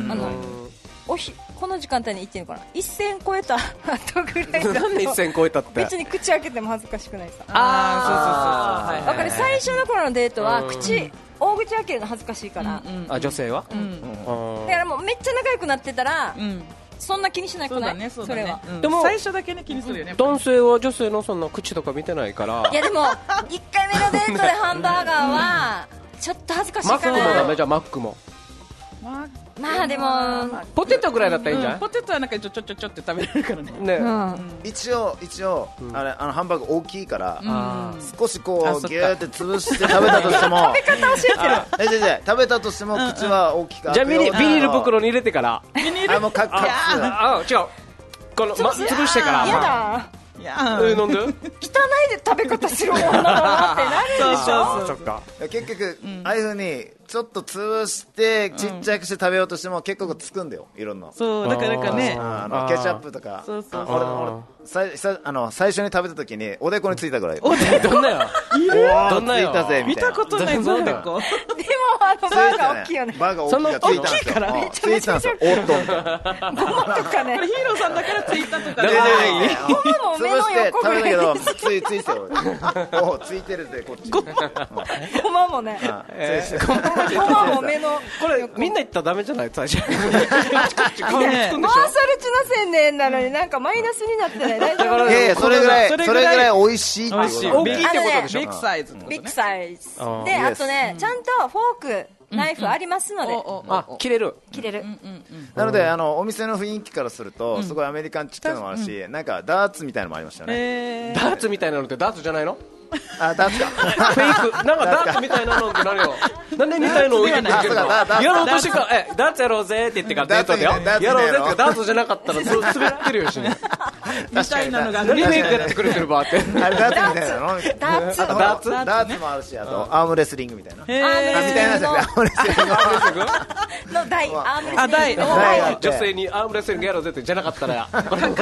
[SPEAKER 3] この時間帯に行ってるのかな。一線超えた後ぐらいだと。
[SPEAKER 5] なんで一線超えたって。
[SPEAKER 3] 別に口開けても恥ずかしくないさ。
[SPEAKER 5] ああ、そう
[SPEAKER 3] わかる。最初の頃のデートは大口開けるの恥ずかしいから。
[SPEAKER 5] あ、女性は？
[SPEAKER 3] だからもうめっちゃ仲良くなってたらそんな気にしなくない？それは。
[SPEAKER 4] でも最初だけね気にするよね。
[SPEAKER 5] 男性は女性のそんな口とか見てないから。
[SPEAKER 3] いやでも1回目のデートでハンバーガーはちょっと恥ずかしいかな。
[SPEAKER 5] マックもダメじゃマックも。
[SPEAKER 3] まあでも
[SPEAKER 5] ポテトぐらいだったらいいんじゃない？
[SPEAKER 4] ポテトはなんかちょって食べれるからね。
[SPEAKER 2] 一応あれハンバーグ大きいから少しこうギューって潰して食べたとしても
[SPEAKER 3] 食べ方教えてる。
[SPEAKER 2] 食べたとしても口は大きく。
[SPEAKER 5] じゃあビニール袋に入れてから。
[SPEAKER 2] もうカッ
[SPEAKER 5] 違う。この潰してから。
[SPEAKER 3] やだ。
[SPEAKER 5] なんで？
[SPEAKER 3] 汚いで食べ方する女だなってなるでしょ。
[SPEAKER 5] そっか。
[SPEAKER 2] 結局ああいう風にちょっと潰してちっちゃくして食べようとしても結構つくんだよ、いろんな。
[SPEAKER 4] そうだからね、
[SPEAKER 2] ケチャップとか。俺最初に食べた時におでこについたぐらい。
[SPEAKER 5] どんなよ。どんなよ。
[SPEAKER 2] ついたぜみたいな。
[SPEAKER 4] 見たことないぞおでこ。
[SPEAKER 3] でもバーガー大きいよね。
[SPEAKER 2] バーガー大きいからついたんですよ。おっと。
[SPEAKER 3] ゴマとかね。
[SPEAKER 4] ヒーローさんだからついたとか。
[SPEAKER 3] ゴマも目の横ぐらい。
[SPEAKER 2] 食べたけどついてよ。おついてるぜこっち。
[SPEAKER 3] ゴマもね。
[SPEAKER 2] ゴマ
[SPEAKER 3] も目の
[SPEAKER 5] これみんな言ったらダメじゃない最初。
[SPEAKER 3] マーサルチナ宣伝なのになんかマイナスになってない。大丈夫？
[SPEAKER 2] いやそれぐらい美味しいってこと。
[SPEAKER 5] 大きいってことでしょ。
[SPEAKER 4] ビッグサイズ。
[SPEAKER 3] ビッグサイズ。であとねちゃんとフォークナイフありますので。
[SPEAKER 5] 切れる。
[SPEAKER 2] なのでお店の雰囲気からするとすごいアメリカンチックなのもあるし、なんかダーツみたいなのもありましたね。
[SPEAKER 5] ダーツみたいなのってダーツじゃないの？
[SPEAKER 2] あ、ダーツか。
[SPEAKER 5] フェイク。なんかダーツみたいなのって何よ。なんで似たいの置いてくるの？やろうとしてから、ダーツやろうぜって言ってからデートでよ。やろうぜってダーツじゃなかったら滑ってるよしね。
[SPEAKER 4] みたいなのが
[SPEAKER 5] 何メイクやってくれてるばって。
[SPEAKER 2] あれダーツみたいなの？
[SPEAKER 3] ダ
[SPEAKER 2] ーツもあるし、あとアームレスリングみたいな。み
[SPEAKER 3] たいな
[SPEAKER 2] アームレスリング
[SPEAKER 3] の大アームレスリング。
[SPEAKER 5] 女性にアームレスリングやろうぜってじゃなかったら。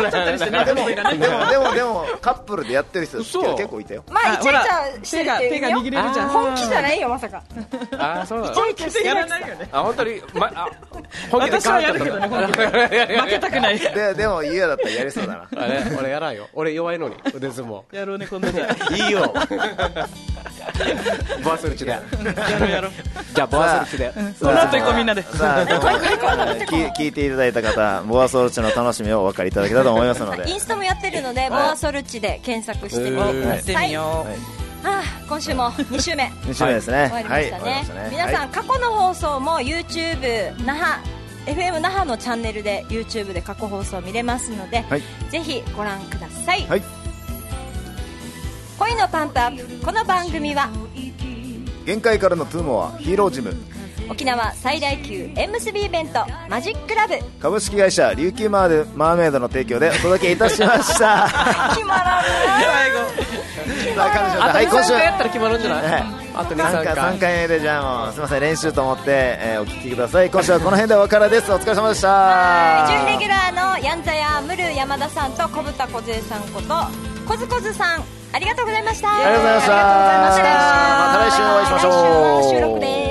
[SPEAKER 2] でもカップルでやってる人結構いたよ。
[SPEAKER 3] まあイチャイチャしてるっていうよ。
[SPEAKER 4] 手が握れるじゃん。
[SPEAKER 3] 本気じゃないよまさか。
[SPEAKER 5] あ、そうなの。
[SPEAKER 3] イチャイチャして
[SPEAKER 4] やらないよね。
[SPEAKER 5] あ、本当に
[SPEAKER 4] 私はやるけどね。負けたくない。
[SPEAKER 2] でも嫌だったらやりそうだな。
[SPEAKER 5] 俺やらんよ。俺弱いのに腕相撲。
[SPEAKER 4] やろうね今度じゃ。
[SPEAKER 5] いいよ。ボアスルチで。や
[SPEAKER 4] ろう。
[SPEAKER 5] じゃあボアスルチで。
[SPEAKER 4] その後行こうみんなで。
[SPEAKER 2] 聞いていただいた方、ボアソルチの楽しみをお分かりいただけたと思いますので。
[SPEAKER 3] インスタもやってるのでボアソルチで検索してみてください。今週も2週目
[SPEAKER 2] ですね。
[SPEAKER 3] 終わりましたね。皆さん過去の放送も YouTube 那覇 FM 那覇のチャンネルで YouTube で過去放送見れますので、ぜひご覧ください。恋のパンプアップ。この番組は
[SPEAKER 2] 限界からのトゥーモアヒーロージム、
[SPEAKER 3] 沖縄最大級縁結びイベントマジックラブ、
[SPEAKER 2] 株式会社琉球マーメイドの提供でお届けいたしました。
[SPEAKER 3] 決まらない。
[SPEAKER 5] あと2、3回やったら決まるんじゃない？あと2、3回。
[SPEAKER 2] 3回目でじゃあもうすみません練習と思って、お聞きください。今週はこの辺でお別れです。お疲れ様でした。
[SPEAKER 3] 準レギュラーのやんざやムル山田さんと小豚小杖さんことコズコズさん、ありがとうございました。
[SPEAKER 2] ありがとうございました。また来週お会いしましょう。
[SPEAKER 3] 来週の収録です。